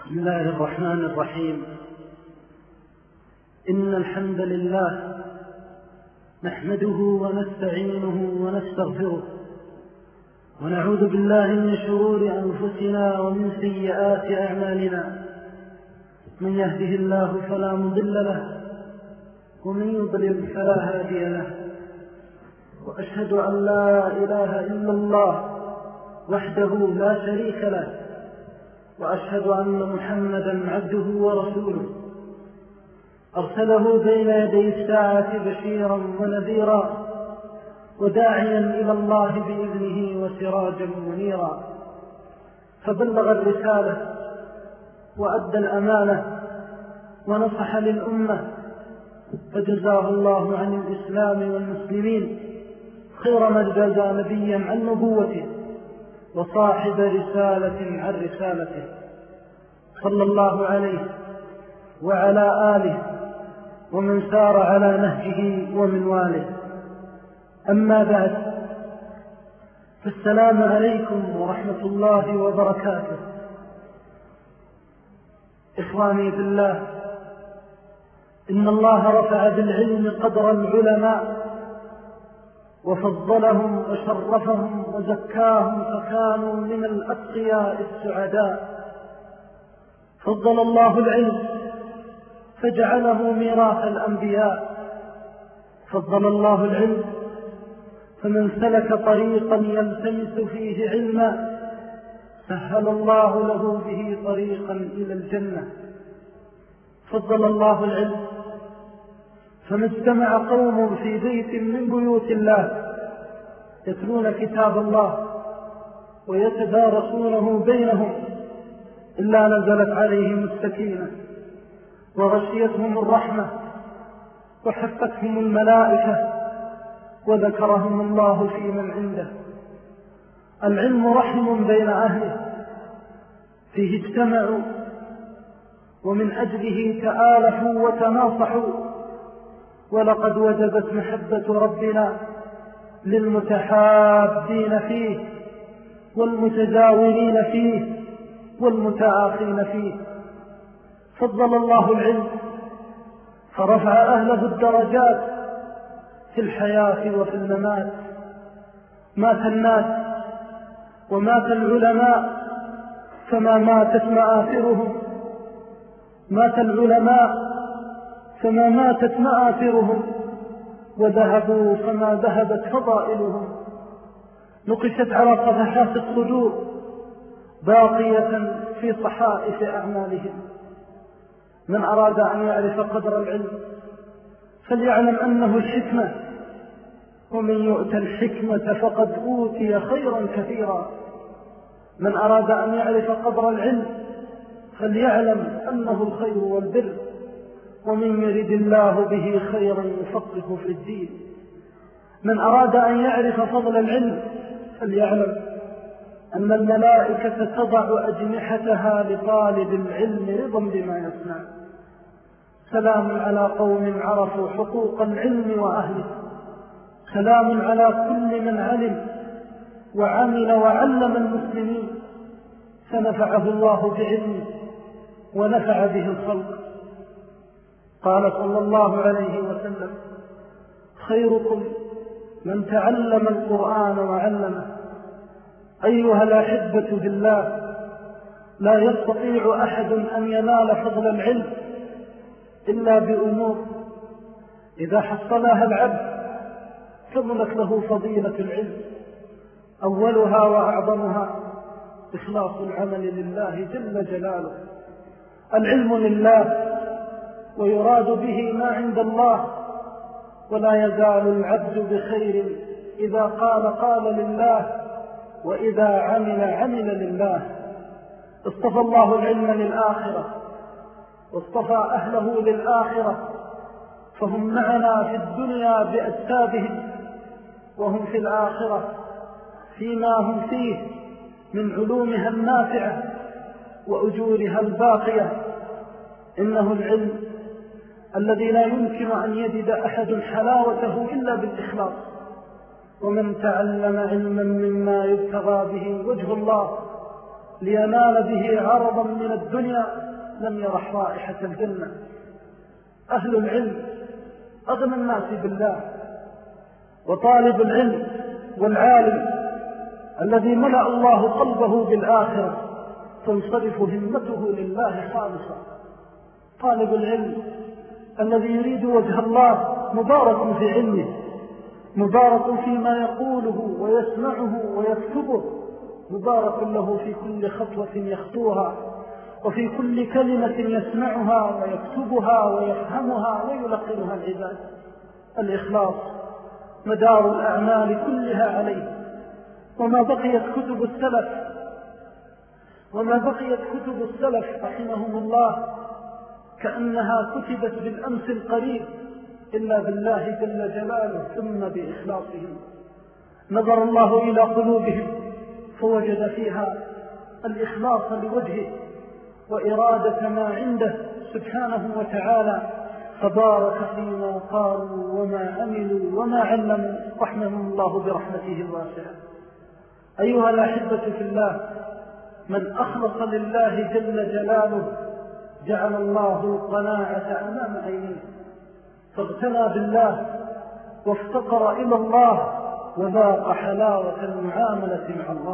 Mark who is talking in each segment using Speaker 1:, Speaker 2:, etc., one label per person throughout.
Speaker 1: بسم الله الرحمن الرحيم. إن الحمد لله نحمده ونستعينه ونستغفره ونعوذ بالله من شرور أنفسنا ومن سيئات أعمالنا. من يهده الله فلا مضل له ومن يضلل فلا هادي له، وأشهد أن لا إله إلا الله وحده لا شريك له، وأشهد أن محمدا عبده ورسوله أرسله بين يدي الساعة بشيرا ونذيرا وداعيا إلى الله بإذنه وسراجا منيرا، فبلغ الرسالة وأدى الأمانة ونصح للأمة، فجزاه الله عن الإسلام والمسلمين خير من جزى نبيا عن نبوته وصاحب رسالة عن رسالته، صلى الله عليه وعلى آله ومن سار على نهجه ومن واله. أما بعد، فالسلام عليكم ورحمة الله وبركاته. إخواني بالله، إن الله رفع بالعلم قدر العلماء وفضلهم وشرفهم وزكاهم فكانوا من الأتقياء السعداء. فضل الله العلم فجعله ميراث الأنبياء، فضل الله العلم فمن سلك طريقا يلتمس فيه علما سهل الله له به طريقا إلى الجنة. فضل الله العلم فما اجتمع قوم في بيت من بيوت الله يتلون كتاب الله ويتدارسونه بينهم إلا نزلت عليهم السكينة وغشيتهم الرحمة وحفتهم الملائكة وذكرهم الله في من عنده. العلم رحم بين أهله، فيه اجتمعوا ومن أجله تآلفوا وتناصحوا، ولقد وجبت محبة ربنا للمتحابين فيه والمتزاورين فيه والمتآخين فيه. فضل الله العلم فرفع أهله الدرجات في الحياة وفي الممات. مات الناس ومات العلماء فما ماتت مآثرهم، مات العلماء فما ماتت مآثرهم، وذهبوا فما ذهبت فضائلهم. نقشت على صفحات الصدور باقية في صحائف أعمالهم. من أراد أن يعرف قدر العلم فليعلم أنه الحكمة، ومن يؤتى الحكمة فقد أوتي خيرا كثيرا. من أراد أن يعرف قدر العلم فليعلم أنه الخير والبر، ومن يرد الله به خيرا يفقه في الدين. من أراد أن يعرف فضل العلم فليعلم أن الملائكة تضع أجنحتها لطالب العلم رضا بما يسمع. سلام على قوم عرفوا حقوق العلم وأهله، سلام على كل من علم وعمل وعلم المسلمين فنفعه الله بعلمه ونفع به الخلق. قال صلى الله عليه وسلم: خيركم من تعلم القرآن وعلمه. أيها الأحبة بالله، لا يستطيع أحد أن ينال فضل العلم إلا بأمور إذا حصلها العبد كملت له فضيلة العلم. أولها وأعظمها إخلاص العمل لله جل جلاله. العلم لله ويراد به ما عند الله، ولا يزال العبد بخير إذا قال لله، وإذا عمل لله. اصطفى الله العلم للآخرة واصطفى أهله للآخرة، فهم معنا في الدنيا بأجسادهم، وهم في الآخرة فيما هم فيه من علومها النافعة وأجورها الباقية. إنه العلم الذي لا يمكن أن يجد أحد حلاوته إلا بالإخلاص. ومن تعلم علما مما يبتغى به وجه الله لينال به عرضا من الدنيا لم يرح رائحة الجنة. أهل العلم أغنى الناس بالله، وطالب العلم والعالم الذي ملأ الله قلبه بالآخرة تنصرف همته لله خالصا. طالب العلم الذي يريد وجه الله مبارك في علمه، مبارك فيما يقوله ويسمعه ويكتبه، مبارك له في كل خطوة يخطوها وفي كل كلمة يسمعها ويكتبها ويفهمها ويلقنها العباد. الإخلاص مدار الأعمال كلها عليه. وما بقيت كتب السلف رحمهم الله كأنها كتبت بالأمس القريب إلا بالله جل جلاله ثم بإخلاصهم. نظر الله إلى قلوبهم فوجد فيها الإخلاص لوجهه وإرادة ما عنده سبحانه وتعالى، فبارك فيما قالوا وما عملوا وما علموا رحمهم الله برحمته الواسعة. أيها الأحبة في الله، من أخلص لله جل جلاله جعل الله القناعة أمام عينيه، فاغتنى بالله وافتقر إلى الله وذاق حلاوة المعاملة مع الله.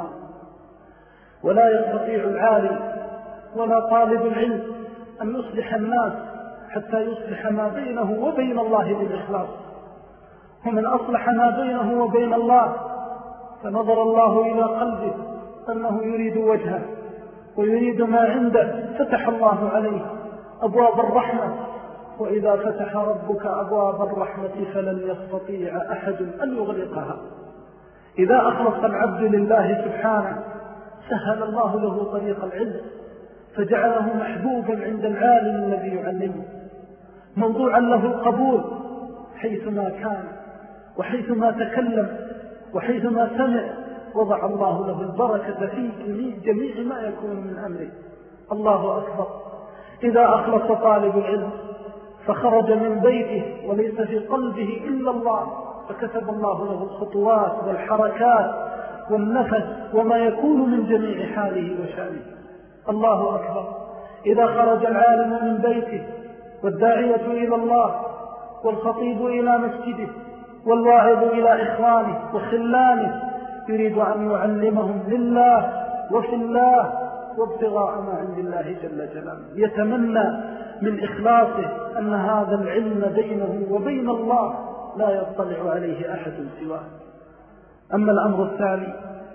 Speaker 1: ولا يستطيع العالم ولا طالب العلم أن يصلح الناس حتى يصلح ما بينه وبين الله بالإخلاص. ومن أصلح ما بينه وبين الله فنظر الله إلى قلبه أنه يريد وجهه ويريد ما عنده، فتح الله عليه أبواب الرحمة. وإذا فتح ربك أبواب الرحمة فلن يستطيع أحد أن يغلقها. إذا أخلص العبد لله سبحانه سهل الله له طريق العلم، فجعله محبوبا عند العالم الذي يعلمه، موضوعا له القبول حيثما كان وحيثما تكلم وحيثما سمع، وضع الله له البركة في جميع ما يكون من أمره. الله أكبر. إذا أخلص طالب العلم فخرج من بيته وليس في قلبه إلا الله، فكتب الله له الخطوات والحركات والنفس وما يكون من جميع حاله وشأنه. الله أكبر. إذا خرج العالم من بيته والداعية إلى الله والخطيب إلى مسجده والواعظ إلى إخوانه وخلانه يريد أن يعلمهم لله وفي الله وابتغاء ما عند الله جل جلاله، يتمنى من إخلاصه أن هذا العلم بينه وبين الله لا يطلع عليه أحد سواه. أما الأمر الثاني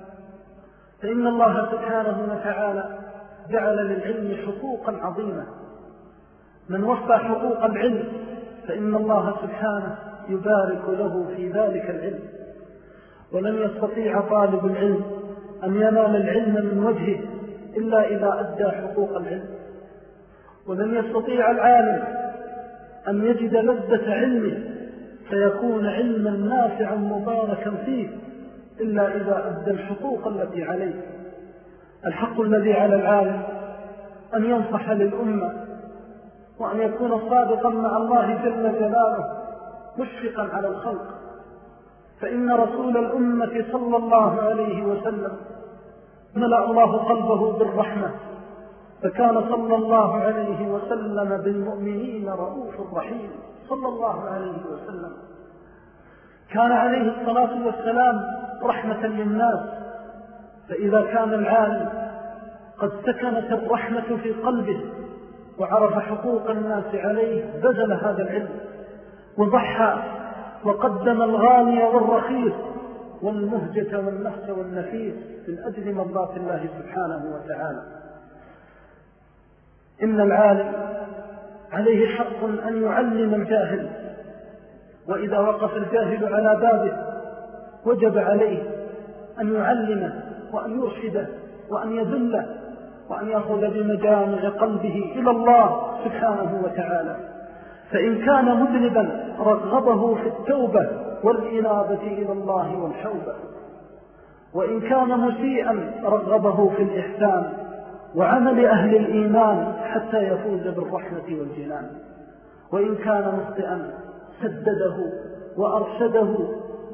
Speaker 1: فإن الله سبحانه وتعالى جعل للعلم حقوقا عظيمة. من وفى حقوق العلم فإن الله سبحانه يبارك له في ذلك العلم. ولن يستطيع طالب العلم أن ينال العلم من وجهه إلا إذا أدى حقوق العلم. ولن يستطيع العالم أن يجد لذة علمه فيكون علما نافعا مباركا فيه إلا إذا أدى الحقوق التي عليه. الحق الذي على العالم أن ينصح للأمة وأن يكون صادقا مع الله جل جلاله مشفقا على الخلق، فإن رسول الأمة صلى الله عليه وسلم ملأ الله قلبه بالرحمة، فكان صلى الله عليه وسلم بالمؤمنين رؤوف رحيم صلى الله عليه وسلم. كان عليه الصلاة والسلام رحمة للناس، فإذا كان العالم قد سكنت الرحمة في قلبه وعرف حقوق الناس عليه بذل هذا العلم وضحى وقدم الغالي والرخيص والمهجة والنفس والنفيس من أجل مرضاة الله سبحانه وتعالى. إن العالم عليه حق أن يعلم الجاهل، وإذا وقف الجاهل على بابه وجب عليه أن يعلمه وأن يرشده وأن يدله وأن يأخذ بمجامع قلبه إلى الله سبحانه وتعالى. فإن كان مذنبا رغبه في التوبة والإنابة إلى الله والحوبة، وإن كان مسيئا رغبه في الإحسان وعمل أهل الإيمان حتى يفوز بالرحمة والجنان، وإن كان مخطئا سدده وأرشده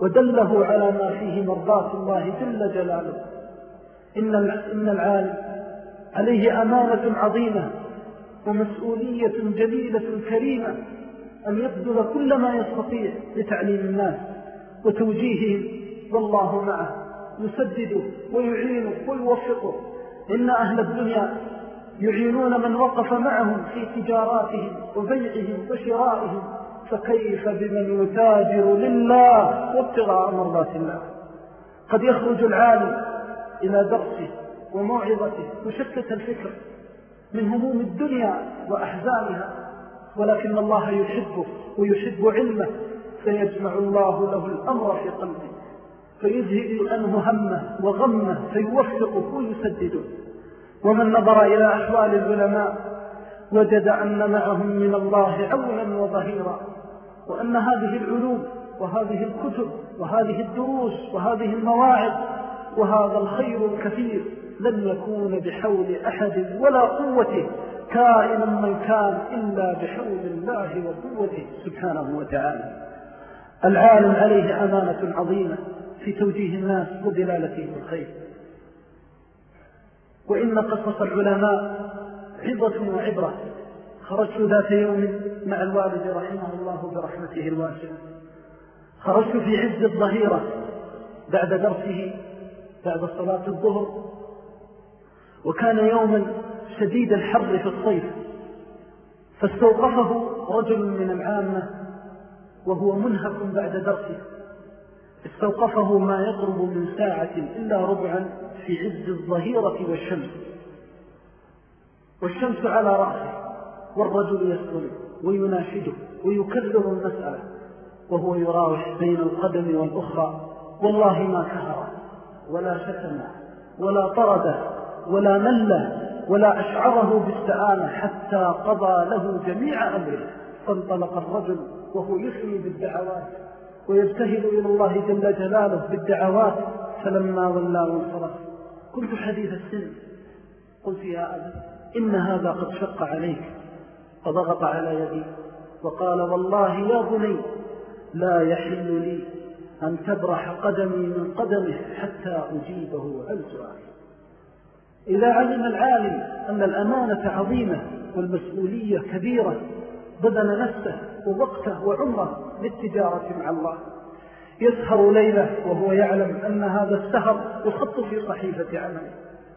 Speaker 1: ودله على ما فيه مرضاة الله جل جلاله. إن العالم عليه أمانة عظيمة ومسؤولية جليلة كريمة أن يبذل كل ما يستطيع لتعليم الناس وتوجيههم، والله معه يسدده ويعينه ويوفقه. إن أهل الدنيا يعينون من وقف معهم في تجاراتهم وبيعهم وشرائهم، فكيف بمن يتاجر لله وابتغاء مرضات الله؟ قد يخرج العالم إلى درسه وموعظته مشتت الفكر من هموم الدنيا وأحزانها، ولكن الله يحبه ويحب علمه، فيجمع الله له الأمر في قلبه فيذهب عنه همه وغمه فيوفقه ويسدده. ومن نظر إلى أحوال العلماء وجد أن معهم من الله عونا وظهيرا، وأن هذه العلوم وهذه الكتب وهذه الدروس وهذه المواعظ وهذا الخير الكثير لن يكون بحول أحد ولا قوته كائنا من كان إلا بحول الله وقوته سبحانه وتعالى. العالم عليه أمانة عظيمة في توجيه الناس ودلالتهم الخير. وإن قصص العلماء عظة وعبرة. خرجت ذات يوم مع الوالد رحمه الله برحمته الواسعة، خرجت في عز الظهيرة بعد درسه بعد صلاة الظهر، وكان يوما شديد الحر في الصيف، فاستوقفه رجل من العامة وهو منهك بعد درسه، استوقفه ما يقرب من ساعة إلا ربعا في عز الظهيرة والشمس على رأسه، والرجل يسأل ويناشده ويكرر المسألة وهو يراوح بين القدم والأخرى، والله ما كهر ولا شتم ولا طرد ولا مل ولا أشعره بالسآمة حتى قضى له جميع أمره. فانطلق الرجل وهو يثني بالدعوات ويبتهل إلى الله جل جلاله بالدعوات، فلما ولى وانصرف كنت حديث السن، قلت يا أبا إن هذا قد شق عليك، فضغط على يدي وقال والله يا بني لا يحل لي أن تبرح قدمي من قدمه حتى أجيبه عن سؤاله. إذا علم العالم أن الأمانة عظيمة والمسؤولية كبيرة بذل نفسه ووقته وعمره للتجارة مع الله، يسهر ليلة وهو يعلم أن هذا السهر يخط في صحيفة عمله،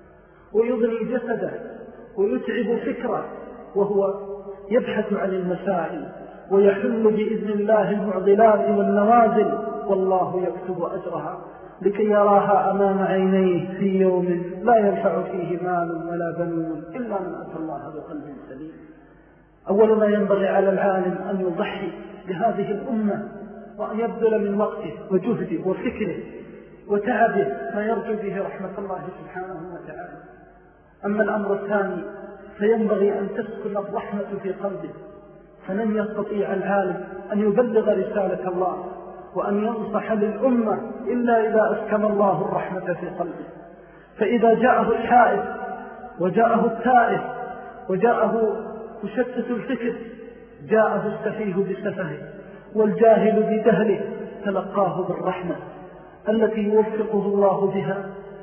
Speaker 1: ويضني جسده ويتعب فكره وهو يبحث عن المسائل ويحل بإذن الله المعضلات والنوازل، والله يكتب أجرها لكي يراها أمام عينيه في يوم لا ينفع فيه مال ولا بنون إلا من أتى الله بقلب سليم. أول ما ينبغي على العالم أن يضحي بهذه الأمة وأن يبذل من وقته وجهده وفكره وتعبه ما يرجو به رحمة الله سبحانه وتعالى. أما الأمر الثاني فينبغي أن تسكن الرحمة في قلبه، فلن يستطيع العالم أن يبلغ رسالة الله وأن ينصح للأمة إلا إذا أسكن الله الرحمة في قلبه. فإذا جاءه الحائف وجاءه التائف وجاءه مشتت الفكر، جاءه السفيه بسفهه والجاهل بجهله، تلقاه بالرحمة التي يوفقه الله بها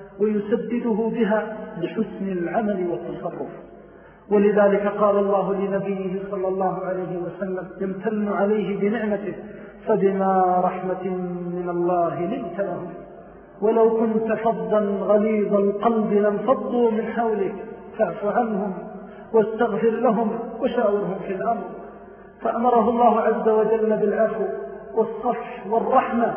Speaker 1: ويسدده بها لحسن العمل والتصرف. ولذلك قال الله لنبيه صلى الله عليه وسلم يمتن عليه بنعمته فبما رحمة من الله لنت لهم ولو كنت فظا غليظ القلب لانفضوا من حولك فاعف عنهم واستغفر لهم وشاورهم في الأمر. فأمره الله عز وجل بالعفو والصفح والرحمة،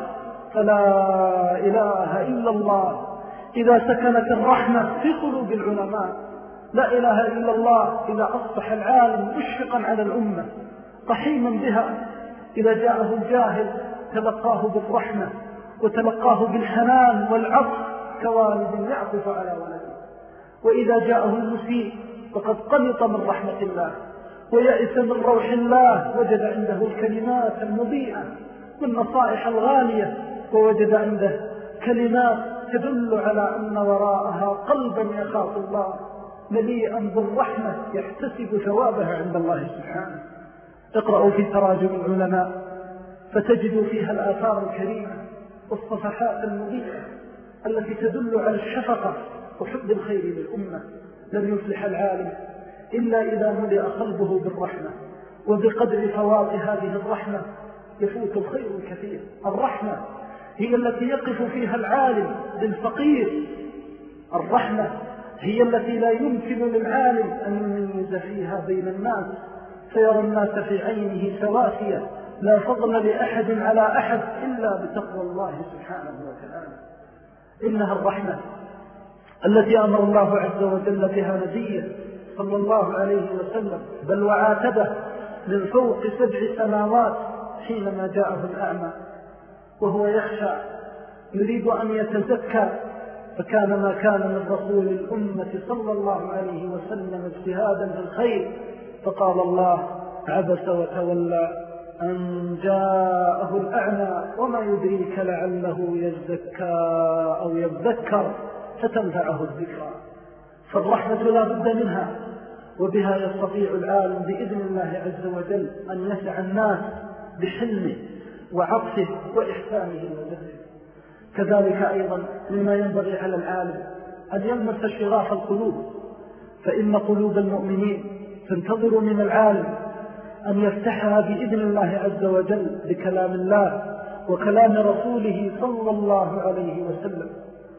Speaker 1: فلا إله إلا الله إذا سكنت الرحمة في قلوب العلماء، لا إله إلا الله إذا أصبح العالم مشفقا على الأمة رحيما بها، إذا جاءه الجاهل تلقاه بالرحمة وتلقاه بالحنان والعطف كوالد يعطف على ولده، وإذا جاءه المسيء فقد قنط من رحمة الله ويأس من روح الله، وجد عنده الكلمات المضيئة والنصائح الغالية، ووجد عنده كلمات تدل على أن وراءها قلبا يخاف الله مليئا بالرحمة يحتسب ثوابها عند الله سبحانه. اقرأوا في تراجم العلماء فتجدوا فيها الآثار الكريمة والصفحات المضيئة التي تدل على الشفقة وحب الخير للأمة. لم يفلح العالم إلا إذا ملئ قلبه بالرحمة، وبقدر فواط هذه الرحمة يفوت الخير الكثير. الرحمة هي التي يقف فيها العالم للفقير، الرحمة هي التي لا يمكن للعالم أن يميز فيها بين الناس فيرى الناس في عينه سواسية، لا فضل لأحد على أحد إلا بتقوى الله سبحانه وتعالى. إنها الرحمة التي أمر الله عز وجل بها نبيه صلى الله عليه وسلم، بل وعاتبه من فوق 7 سماوات حينما جاءه الأعمى وهو يخشى يريد أن يتزكى، فكان ما كان من رسول الأمة صلى الله عليه وسلم اجتهادا في الخير، فقال الله: عبس وتولى أن جاءه الأعمى وما يدريك لعله يزكى أو يذكر فتنفعه الذكرى. فالرحمة لا بد منها، وبها يستطيع العالم بإذن الله عز وجل أن يسع الناس بحلمه وعطفه وإحسانه وجهه. كذلك أيضا مما ينبغي على العالم أن يلمس شغاف القلوب، فإن قلوب المؤمنين تنتظر من العالم أن يفتحها بإذن الله عز وجل بكلام الله وكلام رسوله صلى الله عليه وسلم،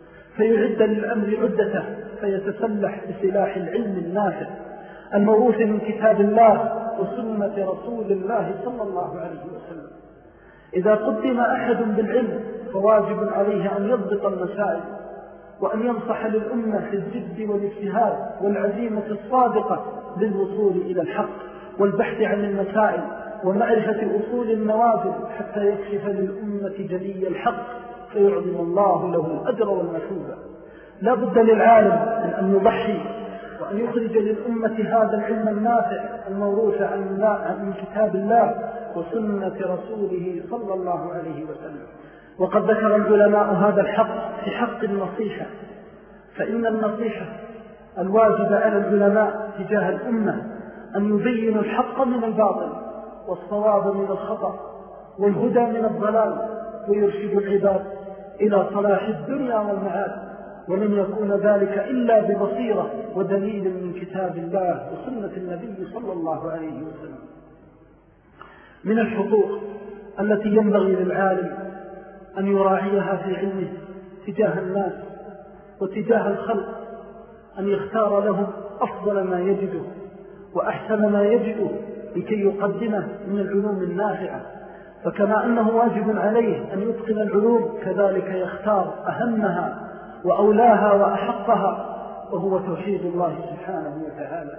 Speaker 1: فيعد للأمر عدته، فيتسلح بسلاح العلم النافع الموروث من كتاب الله وسنة رسول الله صلى الله عليه وسلم. إذا قدم أحد بالعلم فواجب عليه أن يضبط المسائل وأن ينصح للأمة في الجد والاجتهاد والعزيمة الصادقة للوصول إلى الحق والبحث عن المسائل ومعرفة أصول النوازل حتى يكشف للأمة جلي الحق فيعظم الله له الأجر والمثوبة. لا بد للعالم من أن يضحي وأن يخرج للأمة هذا العلم النافع الموروث عن كتاب الله وسنة رسوله صلى الله عليه وسلم. وقد ذكر العلماء هذا الحق في حق النصيحة، فإن النصيحة الواجب على العلماء تجاه الأمة أن يبينوا الحق من الباطل والصواب من الخطأ والهدى من الضلال، ويرشدوا العباد إلى صلاح الدنيا والمعاد، ولن يكون ذلك إلا ببصيرة ودليل من كتاب الله وسنة النبي صلى الله عليه وسلم. من الحقوق التي ينبغي للعالم أن يراعيها في علمه تجاه الناس وتجاه الخلق أن يختار لهم أفضل ما يجده وأحسن ما يجده لكي يقدمه من العلوم النافعة. فكما أنه واجب عليه أن يتقن العلوم كذلك يختار أهمها وأولاها وأحقها، وهو توحيد الله سبحانه وتعالى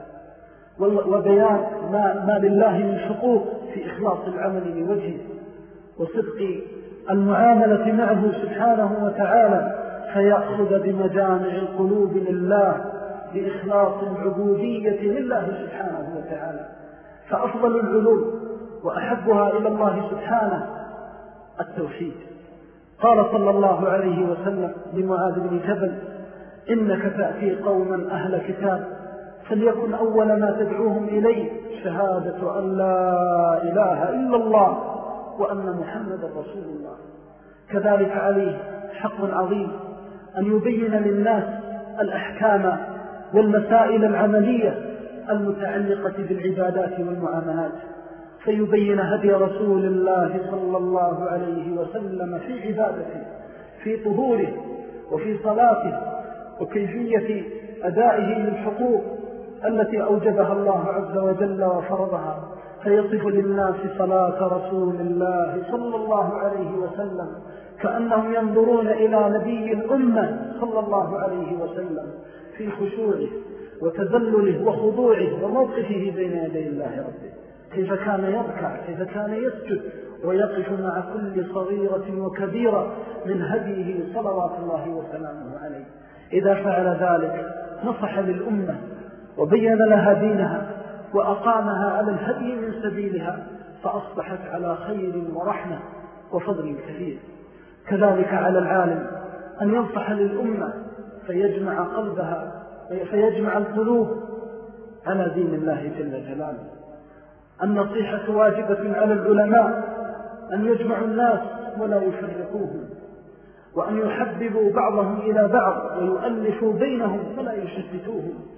Speaker 1: وبيان ما لله من حقوق في إخلاص العمل لوجهه وصدق المعاملة معه سبحانه وتعالى، فيأخذ بمجامع القلوب لله بإخلاص العبودية لله سبحانه وتعالى. فأفضل العلوم وأحبها إلى الله سبحانه التوحيد. قال صلى الله عليه وسلم لمعاذ بن جبل: إنك تأتي قوما أهل كتاب فليكن أول ما تدعوهم إليه شهادة أن لا إله إلا الله وأن محمد رسول الله. كذلك عليه حق عظيم أن يبين للناس الأحكام والمسائل العملية المتعلقة بالعبادات والمعاملات، فيبين هدي رسول الله صلى الله عليه وسلم في عبادته، في طهوره وفي صلاته، وكيفية أدائه للحقوق التي أوجبها الله عز وجل وفرضها، فيصف للناس صلاة رسول الله صلى الله عليه وسلم كأنهم ينظرون إلى نبي الأمة صلى الله عليه وسلم في خشوعه وتذلله وخضوعه وموقفه بين يدي الله ربه، كيف كان يركع، كيف كان يسجد ويقف مع كل صغيرة وكبيرة من هديه صلوات الله وسلامه عليه. إذا فعل ذلك نصح للأمة وبين لها دينها وأقامها على الهدي من سبيلها، فأصبحت على خير ورحمة وفضل كثير. كذلك على العالم أن ينصح للأمة فيجمع قلبها فيجمع القلوب على دين الله جل جلاله. النصيحة واجبة على العلماء أن يجمعوا الناس ولا يفرقوهم، وأن يحببوا بعضهم إلى بعض ويؤلفوا بينهم فلا يشتتوهم،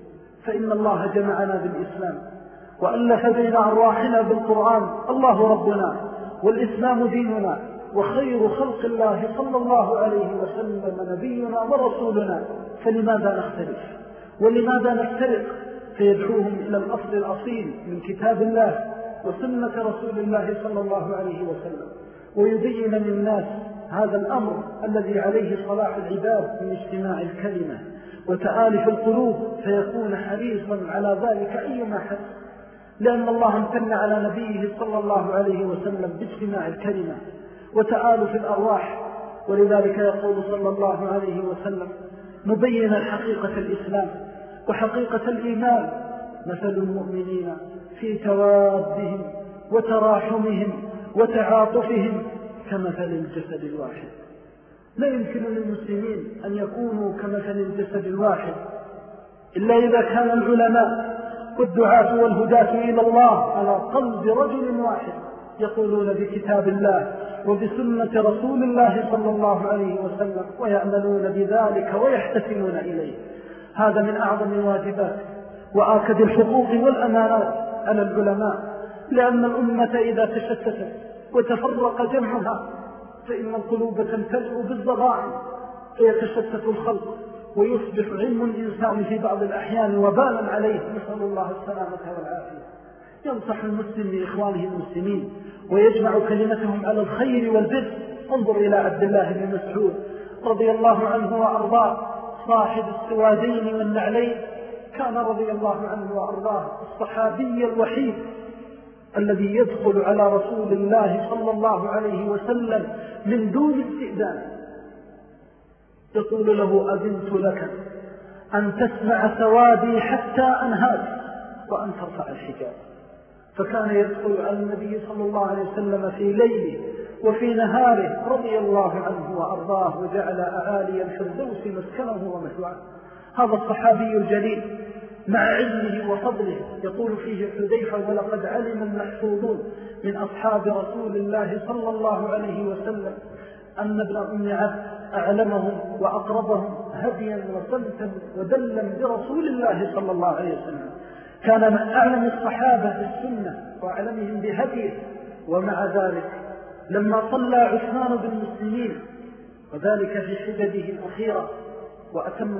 Speaker 1: فإن الله جمعنا بالإسلام وألف بين أرواحنا بالقرآن. الله ربنا والإسلام ديننا، وخير خلق الله صلى الله عليه وسلم نبينا ورسولنا، فلماذا نختلف ولماذا نفترق؟ فيدعوهم إلى الأصل الأصيل من كتاب الله وسنة رسول الله صلى الله عليه وسلم، ويبين للناس هذا الأمر الذي عليه صلاح العباد من اجتماع الكلمة وتآلف القلوب، فيكون حريصا على ذلك أيما حد، لأن الله امتن على نبيه صلى الله عليه وسلم باجتماع الكلمة وتآلف الأرواح. ولذلك يقول صلى الله عليه وسلم مبينا حقيقة الإسلام وحقيقة الإيمان: مثل المؤمنين في توادهم وتراحمهم وتعاطفهم كمثل الجسد الواحد. لا يمكن للمسلمين أن يكونوا كمثل الجسد الواحد إلا إذا كان العلماء والدعاة والهداة إلى الله على قلب رجل واحد، يقولون بكتاب الله وبسنة رسول الله صلى الله عليه وسلم، ويأملون بذلك ويحتسنون إليه. هذا من أعظم الواجبات وآكد الحقوق والأمانات على العلماء، لأن الأمة إذا تشتتت وتفرق جمعها فإن القلوب تمتلئ بالضغائن، فيتشتت الخلق ويصبح علم الإنسان في بعض الأحيان وبالا عليه، نسأل الله السلامة والعافية. ينصح المسلم لإخوانه المسلمين ويجمع كلمتهم على الخير والبر. انظر إلى عبد الله بن مسعود رضي الله عنه وأرضاه صاحب السوادين والنعلين، كان رضي الله عنه وأرضاه الصحابي الوحيد الذي يدخل على رسول الله صلى الله عليه وسلم من دون استئذان، يقول له: أذنت لك أن تسمع سوادي حتى أنهاك وأن ترفع الحجاب. فكان يدخل على النبي صلى الله عليه وسلم في ليله وفي نهاره رضي الله عنه وأرضاه، وجعل أعالي الفردوس مسكنه ومثواه. هذا الصحابي الجليل مع علمه وفضله يقول فيه حذيفة: ولقد علم المحفوظون من أصحاب رسول الله صلى الله عليه وسلم أن ابن أم عبد أعلمهم وأقربهم هديا وصمتا ودلا برسول الله صلى الله عليه وسلم، كان من أعلم الصحابة بالسنة وأعلمهم بهديه. ومع ذلك لما صلى عثمان بالمسلمين وذلك في حجده الأخيرة وأتم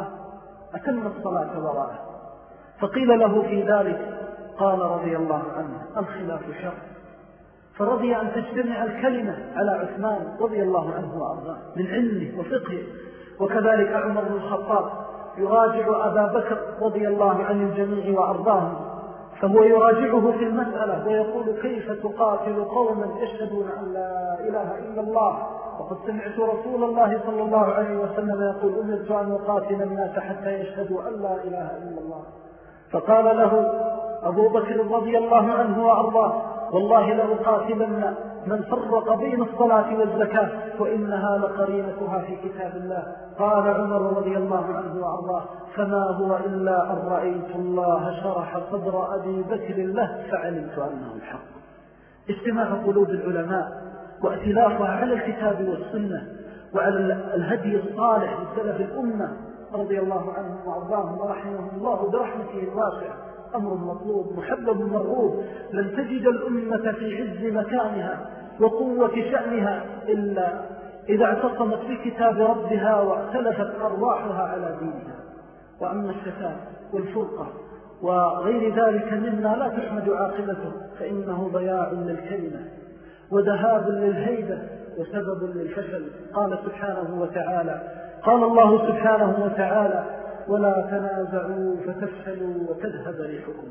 Speaker 1: الصلاة وراءه، فقيل له في ذلك قال رضي الله عنه: الخلاف شر. فرضي أن تجتمع الكلمة على عثمان رضي الله عنه وأرضاه من علمه وفقهه. وكذلك عمر بن الخطاب يراجع أبا بكر رضي الله عن الجميع وأرضاهم، فهو يراجعه في المسألة ويقول: كيف تقاتل قوما يشهدون أن لا إله إلا الله وقد سمعت رسول الله صلى الله عليه وسلم يقول: أمرت أن أقاتل الناس حتى يشهدوا أن لا إله إلا الله. فقال له أبو بكر رضي الله عنه وأرضاه: والله لأقاتلن من فرق بين الصلاة والزكاة وإنها لقرينتها في كتاب الله. قال عمر رضي الله عنه وأرضاه: فما هو إلا أن رأيت الله شرح صدر أبي بكر له فعلمت أنه الحق. اجتماع قلوب العلماء وأتلافها على الكتاب والسنة وعلى الهدي الصالح لسلف الأمة رضي الله عنهم وأرضاهم ورحمهم الله برحمته الواسعة أمر مطلوب محبب مرغوب. لن تجد الأمة في عز مكانها وقوة شأنها إلا إذا اعتصمت بكتاب ربها واختلفت أرواحها على دينها. وأما الشتات والفرقة وغير ذلك مما لا تحمد عاقبته فإنه ضياع للكلمة وذهاب للهيبة وسبب للفشل. قال سبحانه وتعالى: قال الله سبحانه وتعالى: ولا تنازعوا فتفشلوا وتذهب ريحكم.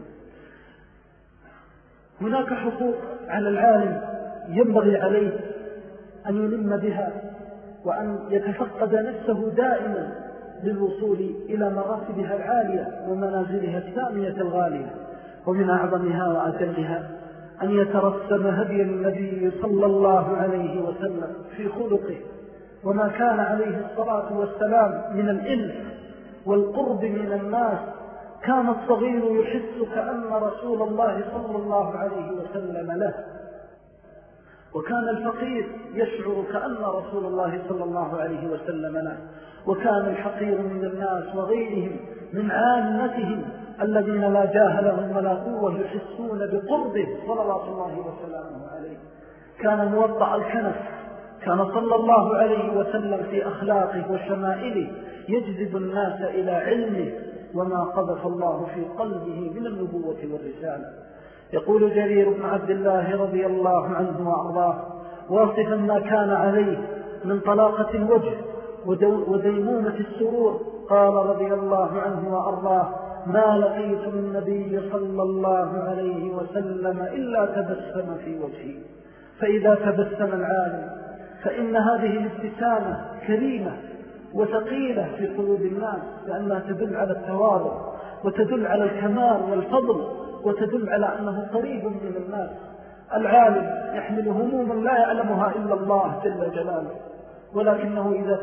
Speaker 1: هناك حقوق على العالم ينبغي عليه أن يلم بها وأن يتفقد نفسه دائما للوصول إلى مراتبها العالية ومنازلها السامية الغالية. ومن أعظمها وأجلها أن يترسم هدي النبي صلى الله عليه وسلم في خلقه وما كان عليه الصلاة والسلام من الإلف والقرب من الناس. كان الصغير يحس كأن رسول الله صلى الله عليه وسلم له، وكان الفقير يشعر كأن رسول الله صلى الله عليه وسلم له، وكان الحقير من الناس وغيرهم من عامتهم الذين لا جاه لهم ولا قوة يحسون بقربه صلوات الله وسلامه عليه. كان موضع الكنف، كان صلى الله عليه وسلم في أخلاقه وشمائله يجذب الناس إلى علمه وما قذف الله في قلبه من النبوة والرسالة. يقول جرير بن عبد الله رضي الله عنه وأرضاه واصفا ما كان عليه من طلاقة الوجه وديمومة السرور، قال رضي الله عنه وأرضاه: ما لقيت من النبي صلى الله عليه وسلم إلا تبسم في وجهه. فإذا تبسم العالم فإن هذه الابتسامة كريمة وثقيلة في قلوب الناس، لأنها تدل على التواضع وتدل على الكمال والفضل وتدل على أنه قريب من الناس. العالم يحمل هموما لا يعلمها إلا الله جل جلاله، ولكنه إذا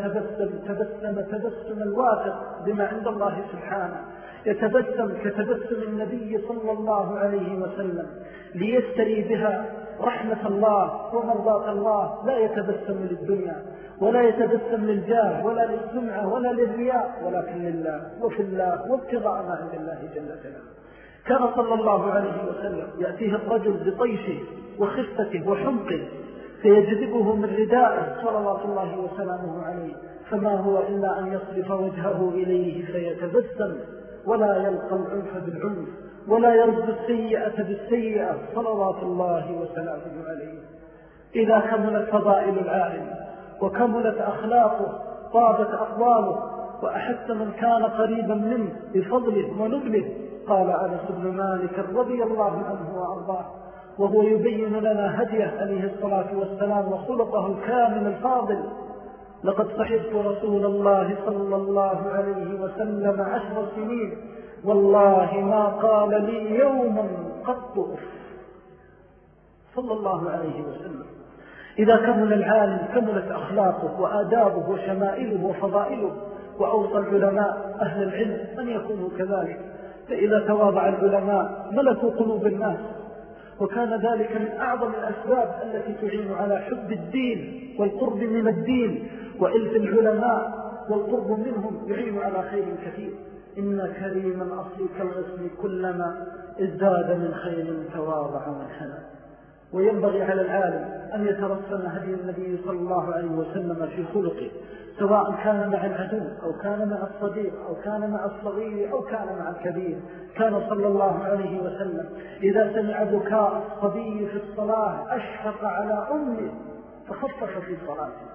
Speaker 1: تبسم الواثق بما عند الله سبحانه، يتبسم كتبسم النبي صلى الله عليه وسلم ليستري بها رحمة الله ومرضاة الله. لا يتبسم للدنيا ولا يتبسم للجاه ولا للسمعة ولا للرياء، ولكن لله وفي الله وابتغاء ما عند الله جل جلاله. كان صلى الله عليه وسلم يأتيه الرجل بطيشه وخفته وحمقه فيجذبه من ردائه صلوات الله وسلامه عليه، فما هو إلا أن يصرف وجهه إليه فيتبسم ولا يلقى العنف بالعنف ولا يرد السيئة بالسيئة صلوات الله وسلامه عليه. إذا كملت فضائل العالم وكملت أخلاقه طابت أقواله وأحس من كان قريبا منه بفضله ونبله. قال أنس بن مالك رضي الله عنه وأرضاه وهو يبين لنا هديه عليه الصلاة والسلام وخلقه الكامل الفاضل: لقد صحبت رسول الله صلى الله عليه وسلم 10 سنين والله ما قال لي يوما قط أف. صلى الله عليه وسلم. إذا كمل العالم كملت أخلاقه وآدابه وشمائله وفضائله. وأوصى العلماء أهل العلم أن يكونوا كذلك، فإذا تواضع العلماء ملكوا قلوب الناس، وكان ذلك من أعظم الأسباب التي تعين على حب الدين والقرب من الدين، وإلف العلماء والقرب منهم يعين على خير كثير. إن كريما أصلي كالغصن كلما ازداد من خير تواضع وانحنى. وينبغي على العالم أن يترسم هدي النبي صلى الله عليه وسلم في خلقه، سواء كان مع العدو أو كان مع الصديق أو كان مع الصغير أو كان مع الكبير. كان صلى الله عليه وسلم إذا سمع بكاء الصبي في الصلاة أشفق على أمه فخفف في صلاته.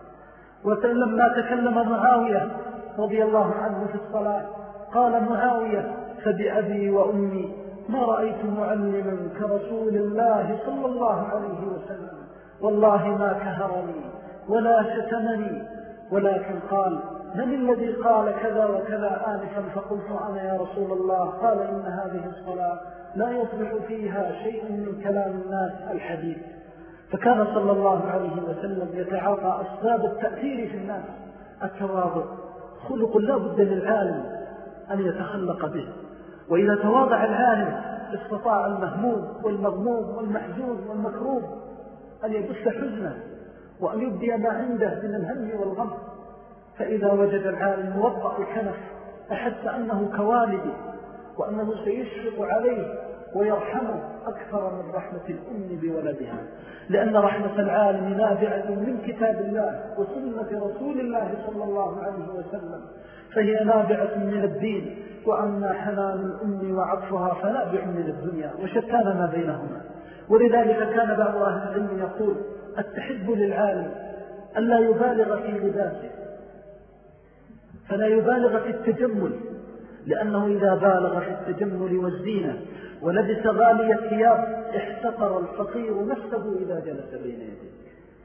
Speaker 1: ولما تكلم معاوية رضي الله عنه في الصلاة قال معاوية: فبأبي وأمي ما رأيت معلما كرسول الله صلى الله عليه وسلم، والله ما كهرني ولا شتمني، ولكن قال: من الذي قال كذا وكذا آنفا؟ فقلت: أنا يا رسول الله. قال: إن هذه الصلاة لا يصلح فيها شيء من كلام الناس الحديث. فكان صلى الله عليه وسلم يتعاطى أسباب التأثير في الناس. التواضع خلق لا بد للعالم أن يتخلق به، وإذا تواضع العالم استطاع المهموم والمغموم والمحزون والمكروب أن يبث حزنه وأن يبدي ما عنده من الهم والغم. فإذا وجد العالم موضع الكنف أحس أنه كوالده وأنه سيشفق عليه ويرحمه أكثر من رحمة الأم بولدها، لأن رحمة العالم نابعة من كتاب الله وسنة رسول الله صلى الله عليه وسلم، فهي نابعة من الدين. وأما حنان الأم وعطفها فنابع من الدنيا، وشتان ما بينهما. ولذلك كان بعض أهل العلم يقول: التحب للعالم ألا يبالغ في لباسه، فلا يبالغ في التجمل، لأنه إذا بالغ في التجمل والزينة ولبس غالي الثياب احتقر الفقير نفسه إذا جلس بين يديه.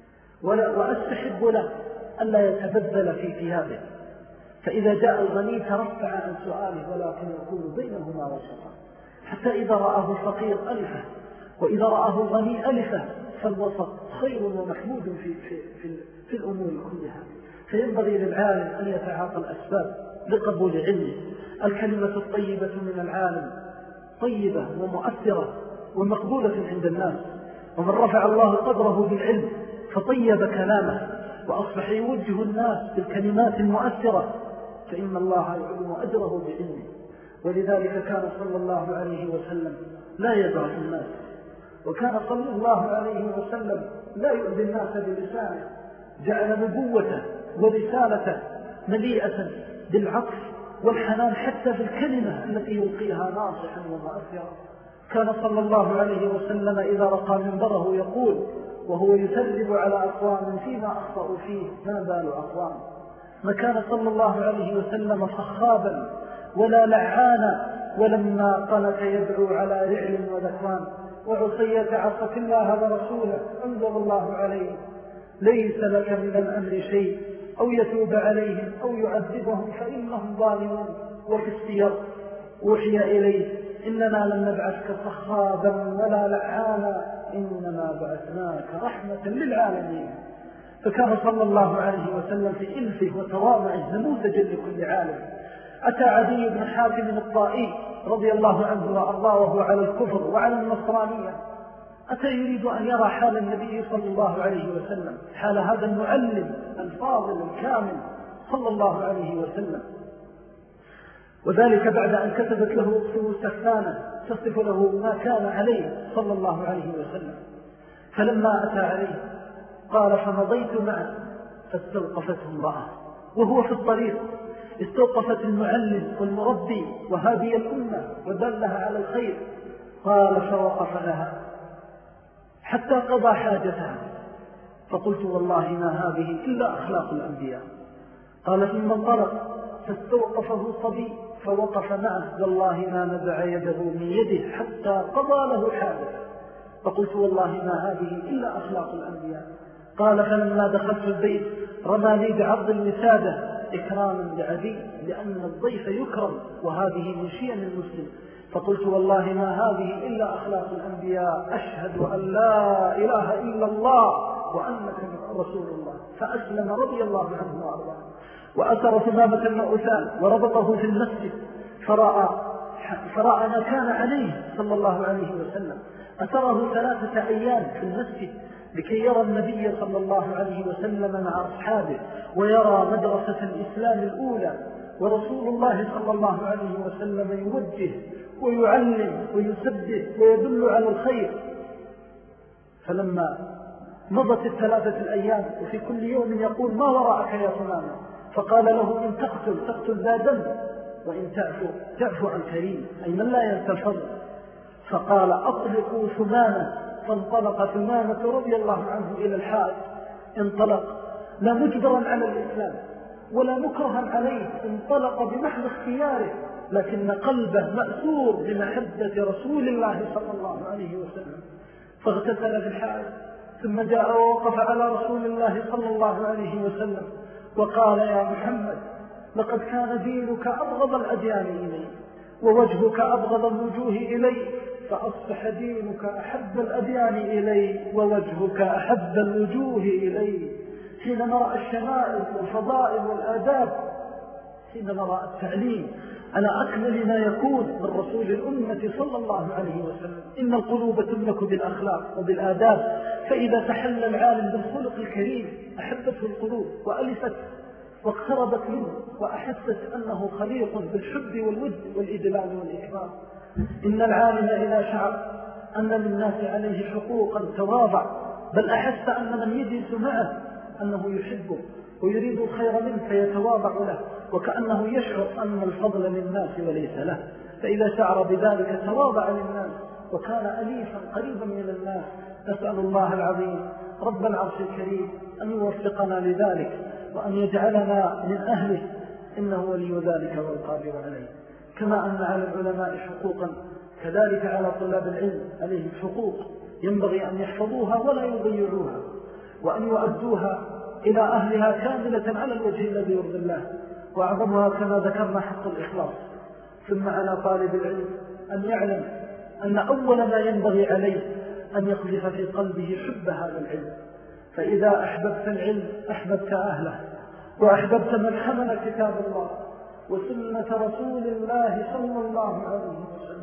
Speaker 1: وأستحب له ألا يتبذل في ثيابه، فإذا جاء الغني ترفع عن سؤاله ولكن يكون بينهما وسطا، حتى إذا رآه الفقير ألفه وإذا رآه الغني ألفه، فالوسط خير ومحمود في الأمور كلها. فينبغي للعالم أن يتعاطى الأسباب لقبول علمه. الكلمة الطيبة من العالم طيبة ومؤثرة ومقبولة عند الناس، ومن رفع الله قدره بالعلم فطيب كلامه وأصبح يوجه الناس بالكلمات المؤثرة فإن الله يعلم أجره بعلمه. ولذلك كان صلى الله عليه وسلم لا يدرس الناس، وكان صلى الله عليه وسلم لا يؤذي الناس بلسانه، جعل نبوته ورسالته مليئة بالعطف والحنان حتى في الكلمة التي يلقيها ناصحا ومؤثرا. كان صلى الله عليه وسلم إذا رقى منبره يقول وهو يسرب على أقوام فيما أخطأوا فيه: ما بال أقوام. ما كان صلى الله عليه وسلم صخابا ولا لعانا، ولما قنت يدعو على رعل وذكوان: وعصية عصت الله ورسوله أنزل الله عليه ليس لك من الأمر شيء، أو يتوب عليهم أو يعذبهم فإنهم ظالمون. وفي السير أوحي إليه: إننا لم نبعثك صخابا ولا لعانا، إنما بعثناك رحمة للعالمين. فكان صلى الله عليه وسلم في إلفه وتواضعه نموذجا لكل عالم. أتى عدي بن حاتم الطائي رضي الله عنه وأرضاه وهو على الكفر وعلى النصرانية، أتى يريد أن يرى حال النبي صلى الله عليه وسلم، حال هذا المعلم الفاضل الكامل صلى الله عليه وسلم، وذلك بعد أن كتبت له أخته سفانة تصف له ما كان عليه صلى الله عليه وسلم. فلما أتى عليه قال: فمضيت معه فاستوقفته امرأة وهو في الطريق، استوقفت المعلم والمربي وهذه الأمة ودلها على الخير. قال: فوقف لها حتى قضى حاجتها، فقلت: والله ما هذه إلا أخلاق الأنبياء. قال: ثم انطلق فاستوقفه صبي فوقف معه: والله ما نزع يده من يده حتى قضى له حاجته. فقلت: والله ما هذه إلا أخلاق الأنبياء. قال: فلما دخلت البيت رمى لي بعرض الوسادة إكراما لعدي، لأن الضيف يكرم وهذه من شيم المسلم. فقلت: والله ما هذه إلا أخلاق الأنبياء، أشهد أن لا إله إلا الله وأنك رسول الله. فأسلم رضي الله عنه وأرضاه. وأسر ثمامة بن أثال وربطه في المسجد، فرأى ما كان عليه صلى الله عليه وسلم. أسره 3 أيام في المسجد لكي يرى النبي صلى الله عليه وسلم مع أصحابه ويرى مدرسة الإسلام الأولى، ورسول الله صلى الله عليه وسلم يوجه ويعلم ويسبه ويدل على الخير. فلما مضت 3 الأيام وفي كل يوم يقول: ما وراءك يا ثمامة؟ فقال له: إن تقتل ذا دم، وإن تعفو عن كريم، أي من لا ينسى الفضل. فقال: أطلقوا ثمامة. فانطلق ثمامة رضي الله عنه إلى الحائط. انطلق لا مجبرا على الإسلام ولا مكرها عليه، انطلق بمحض اختياره، لكن قلبه مأثور بمحبة رسول الله صلى الله عليه وسلم. فاغتسل في الحائط، ثم جاء ووقف على رسول الله صلى الله عليه وسلم وقال: يا محمد، لقد كان دينك أبغض الأديان إلي ووجهك أبغض الوجوه إلي، فأصبح دينك أحب الأديان إلي ووجهك أحب الوجوه إلي. حين نرى الشمائل والفضائل والآداب، حين نرى التعليم على أكمل ما يكون من رسول الأمة صلى الله عليه وسلم. إن القلوب تملك بالأخلاق وبالآداب، فإذا تحل العالم بالخلق الكريم أحبته القلوب وألفت واقتربت منه وأحست أنه خليق بالحب والود والإدلال والإكرام. إن العالم إذا شعر أن للناس عليه حقوقا تواضع، بل أحس أن من يجلس معه أنه يحبه ويريد الخير منه فيتواضع له، وكأنه يشعر أن الفضل للناس وليس له. فإذا شعر بذلك تواضع للناس وكان أليفا قريبا من الناس. نسأل الله العظيم رب العرش الكريم أن يوفقنا لذلك وأن يجعلنا من أهله، إنه ولي ذلك والقادر عليه. كما أن على العلماء حقوقا، كذلك على طلاب العلم عليهم حقوق ينبغي أن يحفظوها ولا يضيعوها، وأن يؤدوها إلى أهلها كاملة على الوجه الذي يرضي الله. وأعظمها كما ذكرنا حق الإخلاص. ثم على طالب العلم أن يعلم أن أول ما ينبغي عليه أن يقذف في قلبه حب هذا العلم. فإذا أحببت العلم أحببت أهله، وأحببت من حمل كتاب الله وسنة رسول الله صلى الله عليه وسلم،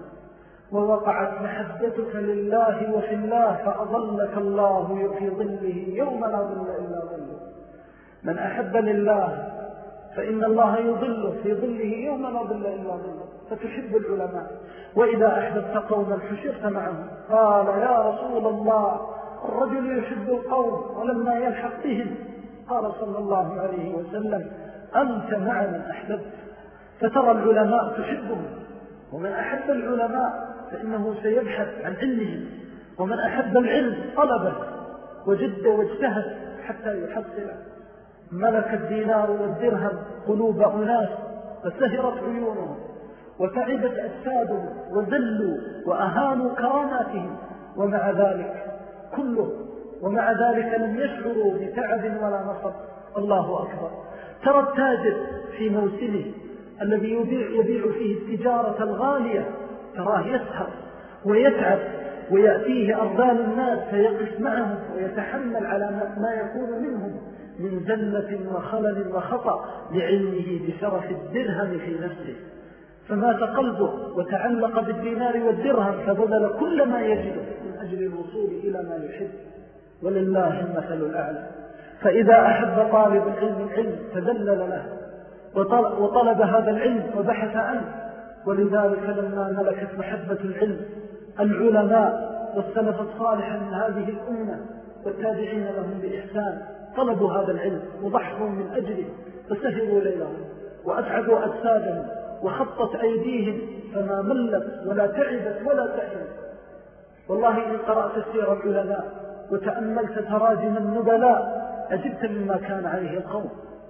Speaker 1: ووقعت محبتك لله وفي الله، فأظلك الله في ظله يوم لا ظل إلا ظله. من أحب لله فإن الله يظله في ظله يوم لا ظل إلا ظله، فتحب العلماء. وإذا أحببت قوما حشرت معهم. قال يا رسول الله الرجل يحب القوم ولما يلحق بهم، قال صلى الله عليه وسلم أنت مع من أحببت. فترى العلماء تحبهم، ومن أحب العلماء فإنه سيبحث عن علمهم، ومن أحب العلم طلبه وجد واجتهد حتى يحصله. ملك الدينار والدرهم قلوب أناس فسهرت عيونهم وتعبت أجسادهم وذلوا وأهانوا كراماتهم، ومع ذلك كله ومع ذلك لم يشعروا بتعب ولا نصب. الله أكبر. ترى التاجر في موسمه الذي يبيع فيه التجارة الغالية، تراه يسهر ويتعب ويأتيه أرذال الناس فيقف معهم ويتحمل على ما يكون منهم من زلة وخلل وخطأ لعلمه بشرف الدرهم في نفسه. فمات قلبه وتعلق بالدينار والدرهم فبذل كل ما يجده من أجل الوصول إلى ما يحب. ولله المثل الأعلى. فإذا أحب طالب العلم تذلل له وطلب هذا العلم وبحث عنه. ولذلك لما ملكت محبة العلم العلماء والسلف الصالح من هذه الأمة والتابعين لهم بإحسان طلبوا هذا العلم وضحوا من أجله، فسهروا ليلهم وأسعدوا أجسادهم وخطت أيديهم فما ملت ولا تعبت ولا تأمت. والله إن قرأت سير العلماء وتأملت تراجم النبلاء أجبت مما كان عليه القوم.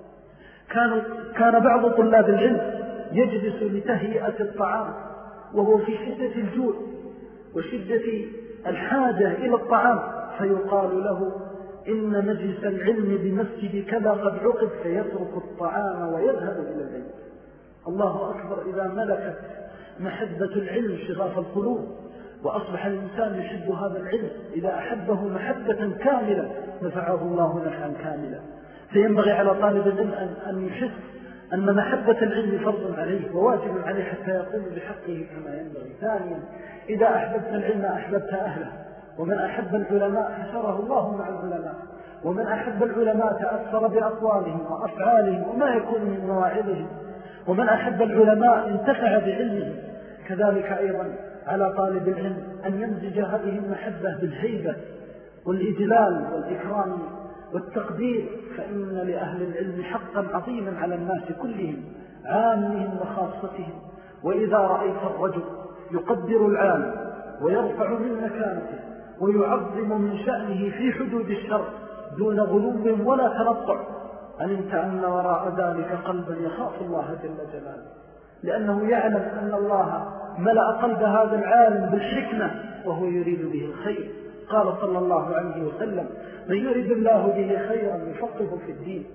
Speaker 1: كان بعض طلاب العلم يجلس لتهيئة الطعام وهو في شدة الجوع وشدة الحاجة إلى الطعام، فيقال له إن مجلس العلم بمسجد كذا قد عقد، فيترك الطعام ويذهب إلى البيت. الله أكبر. إذا ملكت محبة العلم شغاف القلوب وأصبح الإنسان يحب هذا العلم، إذا أحبه محبة كاملة نفعه الله نفعا كاملا. فينبغي على طالب العلم أن يحس أن محبة العلم فرض عليه وواجب عليه حتى يقوم بحقه كما ينبغي. ثانيا إذا أحببت العلم أحببت أهله، ومن أحب العلماء حشره الله مع العلماء، ومن أحب العلماء تأثر بأقوالهم وأفعالهم وما يكون من مواعظهم، ومن أحب العلماء انتفع بعلمهم. كذلك أيضا على طالب العلم أن يمزج هذه المحبة بالهيبة والإجلال والإكرام والتقدير، فإن لأهل العلم حقا عظيما على الناس كلهم عامهم وخاصتهم. وإذا رأيت الرجل يقدر العالم ويرفع من مكانته ويعظم من شأنه في حدود الشرع دون غلو ولا تنطع، علمت أن وراء ذلك قلبا يخاف الله جل جلاله، لأنه يعلم أن الله ملأ قلب هذا العالم بالحكمة وهو يريد به الخير. قال صلى الله عليه وسلم من يريد الله به خيرا يفقهه في الدين.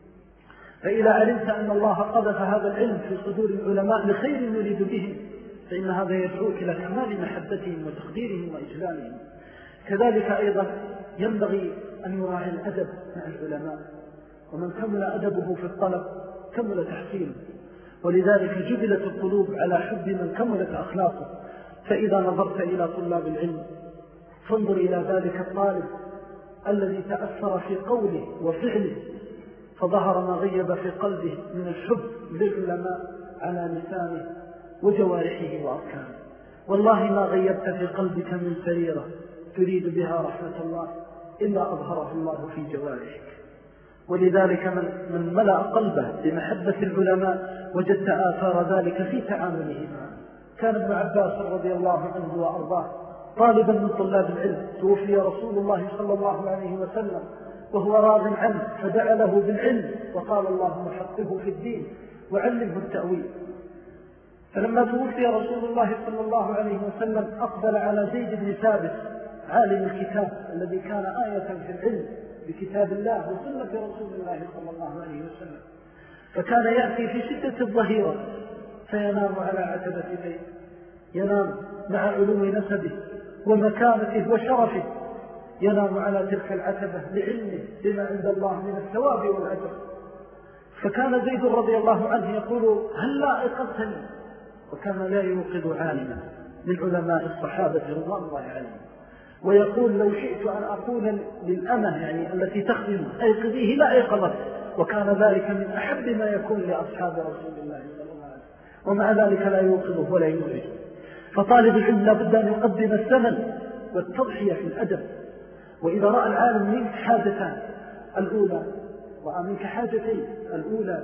Speaker 1: فإذا علمت أن الله قذف هذا العلم في صدور العلماء لخير يريد به، فإن هذا يدعوك إلى كمال محبتهم وتقديرهم وإجلالهم. كذلك أيضا ينبغي أن يراعي الأدب مع العلماء، ومن كمل أدبه في الطلب كمل تحصيله. ولذلك جبلت القلوب على حب من كملت أخلاقه. فإذا نظرت إلى طلاب العلم فانظر إلى ذلك الطالب الذي تأثر في قوله وفعله فظهر ما غيب في قلبه من الحب للعلماء على لسانه وجوارحه وأركانه. والله ما غيبت في قلبك من سريرة تريد بها رحمة الله إلا أظهره الله في جوارحك. ولذلك من ملأ قلبه بمحبة العلماء وجدت آثار ذلك في تعامله معه. كان ابن عباس رضي الله عنه وأرضاه طالبا من طلاب العلم، توفي رسول الله صلى الله عليه وسلم وهو راض عنه، فدعا له بالعلم وقال اللهم حقه في الدين وعلمه التأويل. فلما توفي رسول الله صلى الله عليه وسلم أقبل على زيد بن ثابت عالم الكتاب الذي كان آية في العلم بكتاب الله وسنة رسول الله صلى الله عليه وسلم، فكان يأتي في شدة الظهيرة فينام على عتبة بيته، ينام مع علو نسبه ومكانته وشرفه، ينام على تلك العتبة لعلمه بما عند الله من الثواب والأجر. فكان زيد رضي الله عنه يقول هل لا أيقظتني؟ وكان لا يوقظ عالما من علماء الصحابة رضوان الله عليهم، ويقول لو شئت أن أقول للأمة يعني التي تخدم أيقظيه لا أيقظت، وكان ذلك من أحب ما يكون لأصحاب رسول الله صلى الله عليه وسلم، ومع ذلك لا يوقظه ولا يوقظه. فطالب العلم لابد أن يقدم الثمن والتضحية في الأدب. وإذا رأى العالم منك حاجتان، الأولى رأى منك حاجتين، الأولى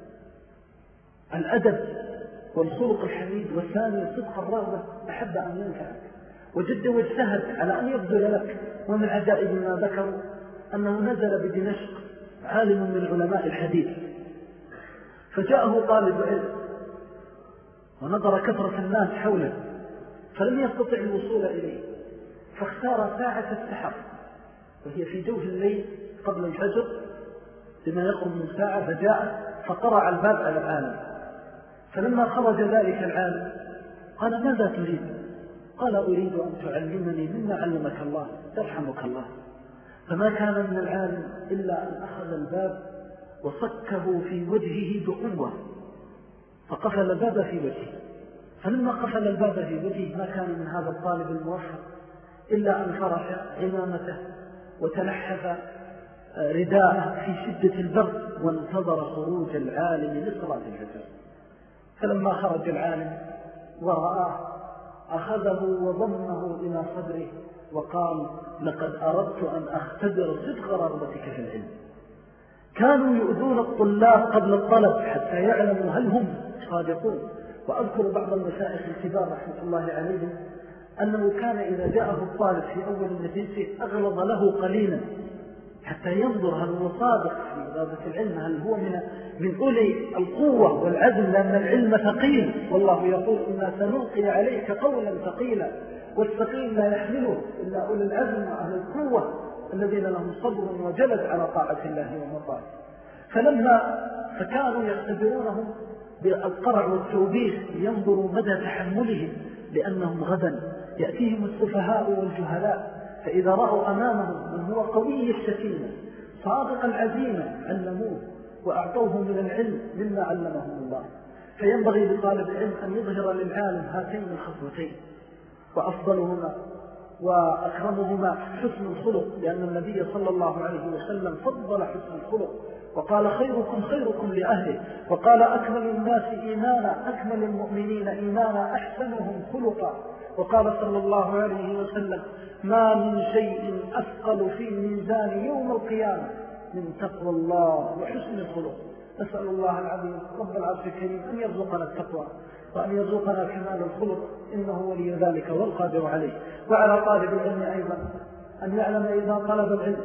Speaker 1: الأدب والخلق الحميد، والثانية صدق الرغبة، أحب أن ينفعك وجد واجتهد على أن يبذل لك. ومن عجائب ما ذكروا أنه نزل بدمشق عالم من علماء الحديث، فجاءه طالب علم ونظر كثرة الناس حوله فلم يستطع الوصول إليه، فاختار ساعة السحر وهي في جوف الليل قبل الفجر بما يقرب من ساعة، فجاء فقرع الباب على العالم. فلما خرج ذلك العالم قال: ماذا تريد؟ قال: أريد أن تعلمني مما علمك الله يرحمك الله. فما كان من العالم إلا أن أخذ الباب وصكه في وجهه بقوة، فقفل الباب في وجهه. فلما قفل الباب في وجهه ما كان من هذا الطالب الموفق إلا أن فرش عمامته وتلحف رداءه في شدة البرد وانتظر خروج العالم لصلاة الفجر. فلما خرج العالم ورآه أخذه وضمه إلى صدره وقال: لقد أردت أن أختبر صدق رغبتك في العلم. كانوا يؤذون الطلاب قبل الطلب حتى يعلموا هل هم صادقون. وأذكر بعض المشايخ الكبار رحمة الله عليهم أنه كان إذا جاءه الطالب في أول المجلس أغلظ له قليلا حتى ينظر هل هو صادق في إرادة العلم، هل هو من أولي القوة والعزم، لأن العلم ثقيل، والله يقول: إنا سنلقي عليك قولا ثقيلا، والثقيل لا يحمله إلا أولي العزم وأهل القوة الذين لهم صبر وجلد على طاعة الله ومطاعته. فكانوا يختبرونهم بالقرع والتوبيخ لينظروا مدى تحملهم، لأنهم غدا يأتيهم السفهاء والجهلاء، فإذا رأوا أمامهم من هو قوي الشكيمة صادق العزيمة علموه وأعطوه من العلم مما علمهم الله. فينبغي لطالب العلم أن يظهر للعالم هاتين الخطوتين، وأفضلهما وأكرمهما حسن الخلق، لأن النبي صلى الله عليه وسلم فضل حسن الخلق وقال: خيركم خيركم لأهله، وقال: أكمل الناس إيمانا أكمل المؤمنين إيمانا أحسنهم خلقا، وقال صلى الله عليه وسلم: ما من شيء أثقل في الميزان يوم القيامة من تقوى الله وحسن الخلق. نسأل الله العظيم رب العرش الكريم أن يرزقنا التقوى وأن يرزقنا كمال الخلق، إنه ولي ذلك والقادر عليه. وعلى طالب العلم أيضا أن يعلم إذا طلب العلم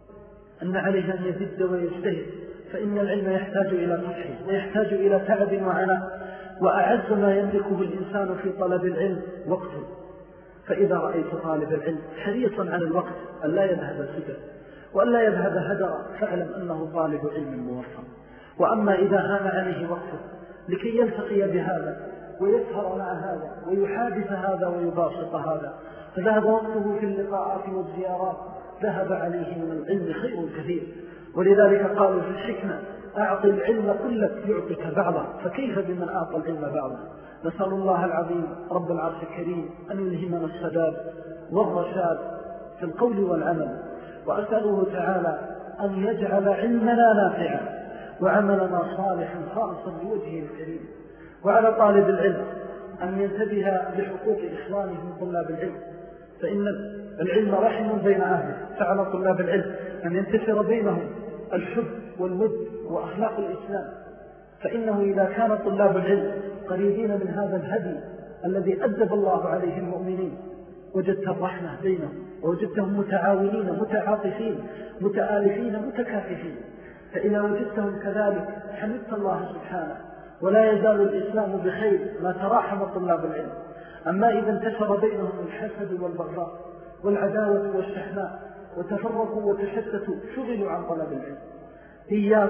Speaker 1: أن عليه أن يزد ويجتهد، فإن العلم يحتاج إلى تضحية ويحتاج إلى تعب وعناء، وأعز ما يملكه الإنسان في طلب العلم وقته. فإذا رأيت طالب العلم حريصا على الوقت أن لا يذهب سدى وأن لا يذهب هدرا، فاعلم أنه طالب علم موفق. وأما إذا هان عليه وقته لكي يلتقي بهذا ويسهر مع هذا ويحادث هذا ويباسط هذا، فذهب وقته في اللقاءات والزيارات، ذهب عليه من العلم خير كثير. ولذلك قالوا في الحكمة: أعطي العلم كلك يعطيك بعضه، فكيف بمن أعطى العلم بعضه؟ نسأل الله العظيم رب العرش الكريم أن يلهمنا السداد والرشاد في القول والعمل، وأسأله تعالى أن يجعل علمنا نافعا وعملنا صالحا خالصا لوجهه الكريم. وعلى طالب العلم أن ينتبه لحقوق إخوانه من طلاب العلم، فإن العلم رحم بين أهله، فعلى طلاب العلم أن ينتشر بينهم الحب والود وأخلاق الإسلام، فإنه إذا كان طلاب العلم قريبين من هذا الهدي الذي أدب الله عليه المؤمنين وجدت الرحمة بينهم، ووجدتهم متعاونين متعاطفين متآلفين متكاففين. فإذا وجدتهم كذلك حمدت الله سبحانه، ولا يزال الإسلام بخير ما تراحم طلاب العلم. أما إذا انتشر بينهم الحسد والبغضاء والعداوة والشحناء وتفرقوا وتشتتوا شغلوا عن طلب العلم. إياك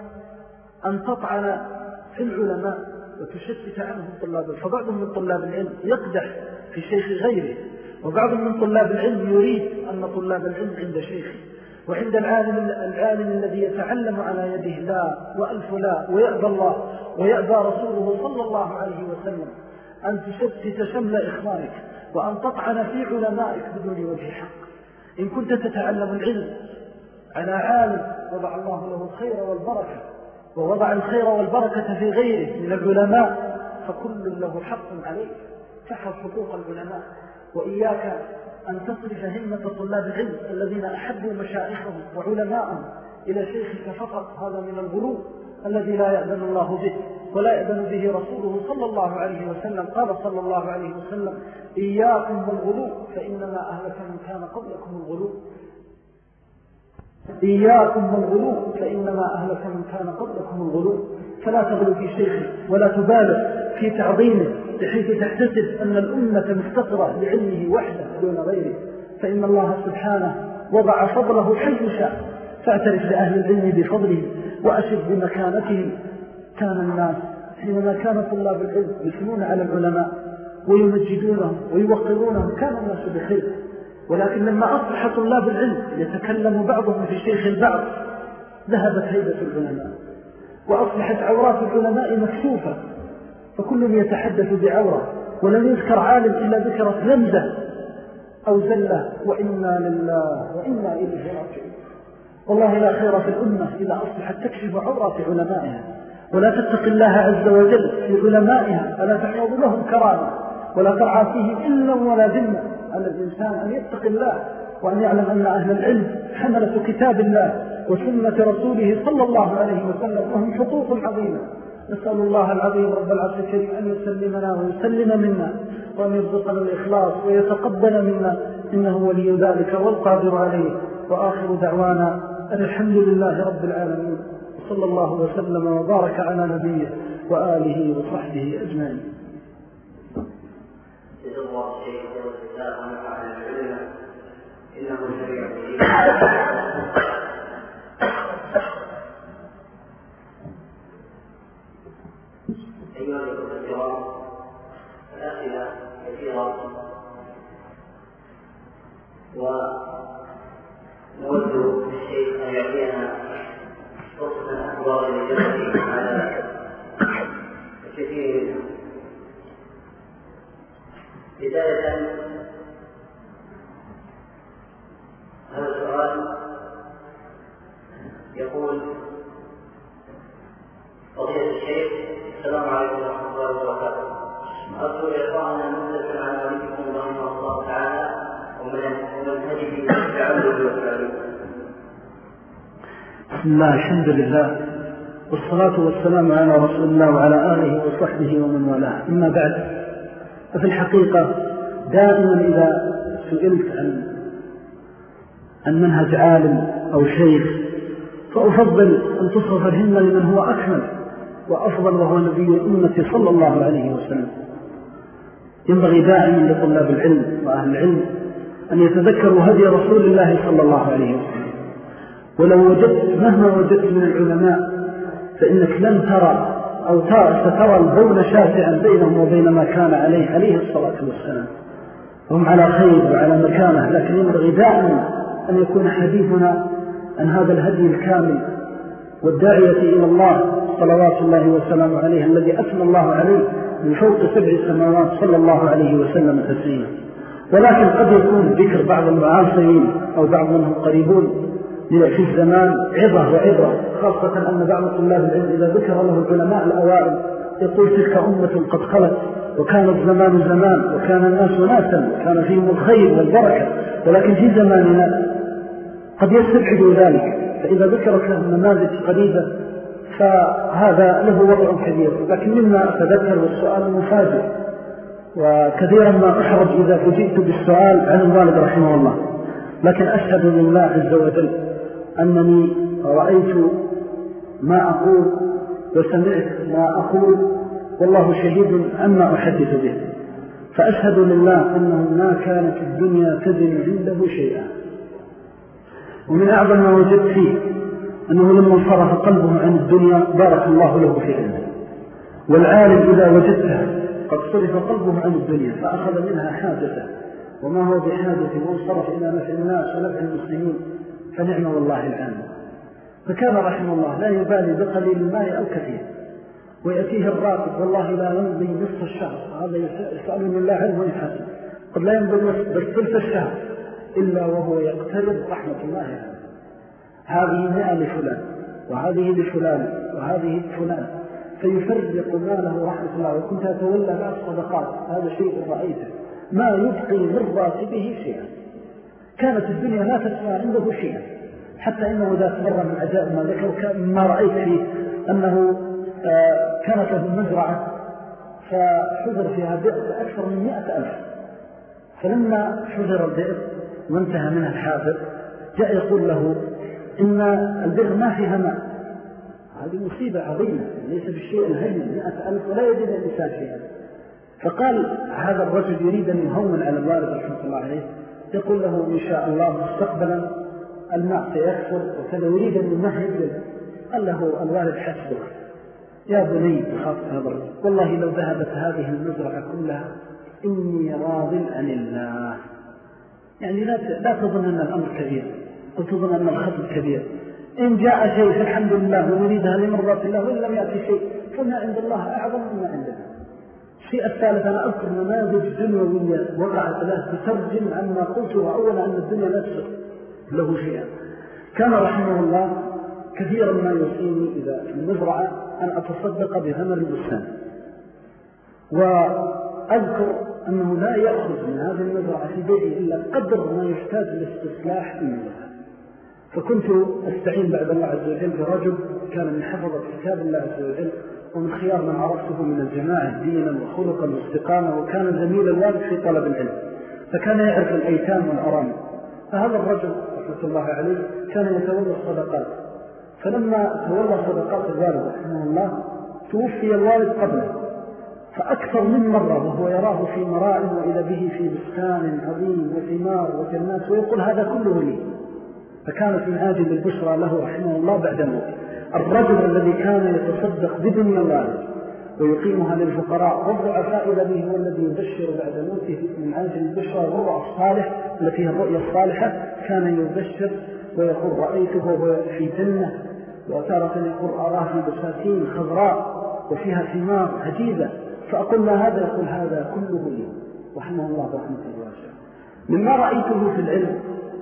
Speaker 1: أن تطعن في العلماء وتشتت عنهم طلاب العلم، فبعضهم من طلاب العلم يقدح في شيخ غيره، وبعض من طلاب العلم يريد أن طلاب العلم عند شيخه وعند العالم الذي يتعلم على يده لا وألف لا، ويأبى الله ويأبى رسوله صلى الله عليه وسلم أن تشتت شمل إخوانك وأن تطعن في علمائك بدون وجه حق. إن كنت تتعلم العلم على عالم وضع الله له الخير والبركة ووضع الخير والبركة في غيره من العلماء، فكل له حق عليك. تحفظ حقوق العلماء، وإياك أن تصرف همة طلاب العلم الذين أحبوا مشايخهم وعلماءهم إلى شيخك فقط. هذا من الغلو الذي لا يأذن الله به ولا يأذن به رسوله صلى الله عليه وسلم. قال صلى الله عليه وسلم: إياكم والغلو فإنما أهلك من كان قبلكم الغلو. إياكم والغلو فإنما أهلك من كان قبلكم الغلو. فلا تغلو في شيخه ولا تبالغ في تعظيمه بحيث تحتسب أن الأمة مفتقرة لعلمه وحده دون غيره، فإن الله سبحانه وضع فضله حيث شاء. فاعترف لأهل العلم بفضله وأشد بمكانته. كان الناس حينما كان طلاب العلم يثنون على العلماء ويمجدونهم ويوقرونهم كان الناس بخير، ولكن لما أصبح طلاب العلم يتكلم بعضهم في شيخ البعض ذهبت هيبة العلماء وأصبحت عورات العلماء مكشوفة، فكل يتحدث بعورة ولم يذكر عالم إلا ذكرت لمزة أو زلة، وإنا لله وإنا إليه راجعون. والله لا خير في الأمة إذا أصبحت تكشف عورات علمائها ولا تتقي الله عز وجل في علمائها، فلا تحفظ لهم كرامة ولا ترعى فيهم إلا ولا ذمة. على الإنسان أن يتقي الله وأن يعلم أن أهل العلم حملة كتاب الله وسنة رسوله صلى الله عليه وسلم لهم حقوق عظيمة. نسأل الله العظيم رب العرش الكريم أن يسلمنا ويسلم منا وأن يرزقنا الإخلاص ويتقبل منا، إنه ولي ذلك والقادر عليه. وآخر دعوانا الحمد لله رب العالمين، صلى الله وسلم وبارك على نبيه وآله وصحبه أجمعين.
Speaker 2: أيها الأخوة الكرام، الأسئلة كثيرة، ونود الشيخ أن يعطينا فرصة أكبر للجلسة على الكثير منها. بداية هذا السؤال يقول: فضيلة الشيخ، السلام عليكم ورحمة الله وبركاته. أرجو إعطاءنا نبذة عن والدكم رحمه الله تعالى ومنهجه في التعلم والتعليم.
Speaker 1: بسم الله، الحمد لله، والصلاة والسلام على رسول الله وعلى آله وصحبه ومن والاه. أما بعد، ففي الحقيقة دائما إذا سئلت عن منهج عالم أو شيخ فأفضل أن تصرف الهمة لمن هو أكمل وأفضل، وهو نبي الأمة صلى الله عليه وسلم. ينبغي دائما لطلاب العلم وأهل العلم أن يتذكروا هدي رسول الله صلى الله عليه وسلم. ولو وجدت مهما وجدت من العلماء فإنك لن ترى أو سترى البون شاسعا بينهم وبين ما كان عليه الصلاة والسلام. هم على خير وعلى مكانه، لكن ينبغي دائما أن يكون حديثنا عن هذا الهدي الكامل والداعية إلى الله صلوات الله وسلامه عليه، الذي أثنى الله عليه من فوق 7 سماوات صلى الله عليه وسلم تسليما. ولكن قد يكون ذكر بعض المعاصرين أو بعض منهم قريبون في الزمان عظة وعبرة، خاصة أن بعض طلاب العلم إذا ذكر له العلماء الأوائل يقول: تلك أمة قد خلت وكان الزمان زمان وكان الناس ناسا وكان فيهم الخير والبركة، ولكن في زماننا قد يستبعد ذلك. فإذا ذكرت له نماذج قريبة فهذا له وضع كبير. لكن مما أتذكر والسؤال مفاجئ، وكثيرا ما أحرج إذا فجئت بالسؤال عن الوالد رحمه الله، لكن أشهد لله عز وجل أنني رأيت ما أقول وسمعت ما أقول، والله شهيد عما أحدث به. فأشهد لله أنه ما كانت الدنيا تزن عنده شيئا. ومن أعظم ما وجدت فيه أنه لما انصرف قلبه عن الدنيا بارك الله له في علمه. والعالم إذا وجدته قد صرف قلبه عن الدنيا فأخذ منها حاجته وما هو بحاجته وانصرف إلى نفع الناس ونفع المسلمين فنعم والله العالم. فكان رحمه الله لا يبالي بقليل الماء أو كثير، ويأتيه الراتب والله لا يمضي نصف الشهر، هذا يسألون الله عنه ويحاسب، قد لا يمضي بس ثلث الشهر إلا وهو يقترب رحمة الله عنه. هذه 100 لفلان وهذه لفلان وهذه لفلان، فيفرق ماله رحمة الله. وكنت أتولى بعض الصدقات، هذا شيء رأيته، ما يبقي من راتبه شيئا. كانت الدنيا لا تسوى عنده شيئا، حتى إنه ذات مرة من عجائب ما ذكر ما رأيت فيه أنه كانت له مزرعة فحذر فيها بئر بأكثر من 100,000. فلما حذر البئر وانتهى منها الحافر جاء يقول له إن البئر ما فيها ماء. هذه مصيبة عظيمة، ليس بالشيء الهين 100,000 ولا يجد الإنسان فيها. فقال هذا الرجل يريد أن يهون على الوالد رحمة الله عليه، يقول له إن شاء الله مستقبلا الماء سيكثر وكذا، يريد أن يمهد. قال له الوالد حسبك يا بني بخاطر هذا الرجل، والله لو ذهبت هذه المزرعة كلها إني راض عن الله. يعني لا تظن أن الأمر كبير، وتظن أن الخطب كبير. إن جاء شيء فالحمد لله ونريدها لمرضات الله، وإن لم يأتي شيء فما عند الله أعظم مما عندنا. الشيء الثالث، أنا أذكر نماذج دنيوية وقعت له تترجم عما قلته أولا، أن الدنيا لا تسر له شيئا. كان رحمه الله كثيرا ما يوصيني إذا في المزرعة أن أتصدق بثمر البستان، وأذكر أنه لا يأخذ من هذه المزرعة في بيعه إلا قدر ما يحتاج لاستصلاح المزرعة. فكنت أستعين بعد الله عز وجل برجل كان من حفظة كتاب الله عز وجل، ومن خيار من عرفته من الجماعة دينا وخلقا واستقامة، وكان زميل الوالد في طلب العلم، فكان يعرف الأيتام والأرامل. فهذا الرجل رحمة الله عليه كان يتولى الصدقات. فلما تولى صدقات الوالد رحمه الله توفي الوالد قبله، فأكثر من مرة وهو يراه في مرائه وإذا به في بستان عظيم وثمار وجنات، ويقول هذا كله لي. فكانت من آجل البشرى له رحمه الله بعد موته. الرجل الذي كان يتصدق بدنيا الوالد ويقيمها للفقراء والضعفاء إذا به هو الذي يبشر بعد موته من آجل البشرى والرؤى الصالح التي هي الرؤيا الصالحة. كان يبشر ويقول رأيته وهو في جنة، وتارة يقول أراه في بساتين خضراء وفيها ثمار عجيبة. فأقول له هذا، يقول هذا كله لي رحمه الله رحمة الواسعة. مما رأيته في العلم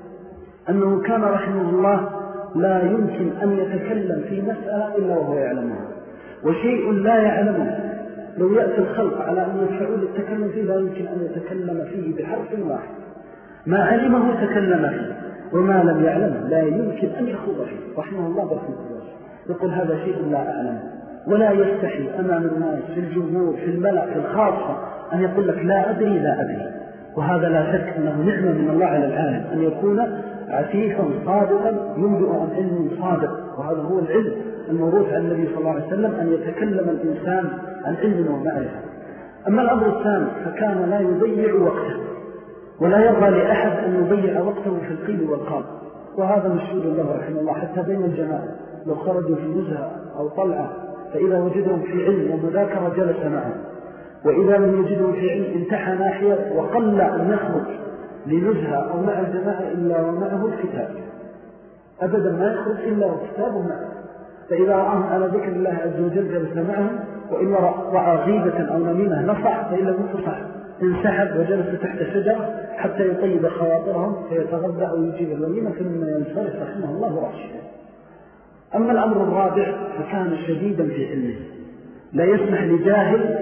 Speaker 1: أنه كان رحمه الله لا يمكن أن يتكلم في مسألة إلا وهو يعلمها، وشيء لا يعلمه لو يأتي الخلق على أن يدفعوا للتكلم فيه لا يمكن أن يتكلم فيه بحرف واحد. ما علمه تكلم فيه، وما لم يعلمه لا يمكن أن يخوض فيه رحمه الله رحمة الله. يقول هذا شيء لا أعلمه، ولا يستحي أمام الناس في الجمهور في الملأ في الخاصة أن يقول لك لا أدري لا أدري. وهذا لا شك أنه نعمة من الله على العالم أن يكون عفيفا صادقا ينبئ عن علم صادق، وهذا هو العلم الموروث عن النبي صلى الله عليه وسلم، أن يتكلم الإنسان عن علم ومعرفة. أما الأمر الثاني فكان لا يضيع وقته، ولا يرضى لأحد أن يضيع وقته في القيل والقال، وهذا مشهود له رحمه الله حتى بين الجماعة لو خرجوا في نزهة أو طلعة فإذا وجدهم في علم ومذاكرة جلس معهم، وإذا لم يجدهم في علم انتحى ناحية، وقل أن يخرج لنزهة أو مع الجماعة إلا ومعه الكتاب، أبدا ما يخرج إلا وكتابه معه. فإذا رأهم على ذكر الله عز وجل جلس معهم، وإن رأى غيبة أو نميمة نصح، فإلا منتصح انسحب وجلس تحت شجرة حتى يطيب خواطرهم فيتغذى أو يجيب الوليمة ثم ينصرف رحمه الله راشدا. أما الأمر الرابع فكان شديدا في علمه، لا يسمح لجاهل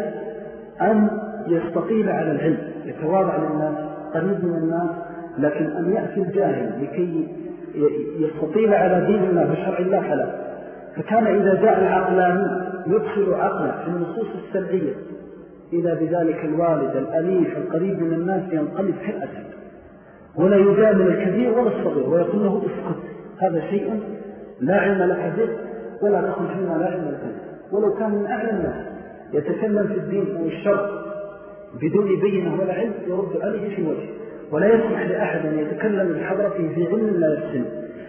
Speaker 1: أن يستطيل على العلم، يتواضع للناس قريب من الناس، لكن أن يأتي الجاهل لكي يستطيل على دين الله وشرع الله فلا. فكان إذا جاء العقلاني يدخل عقله في النصوص السلبية، إذا بذلك الوالد الأليف القريب من الناس ينقلب حرأة، ولا يجامل الكبير ولا الصغير، ويقول له اسكت، هذا شيء لا علم لك به ولا تخل فيما لا علم لك به. ولو كان من أعلى الناس يتكلم في الدين أو الشرع بدون بينه ولا علم يرد عليه في وجهه، ولا يسمح لأحد أن يتكلم بحضرته في علم لا يفسن.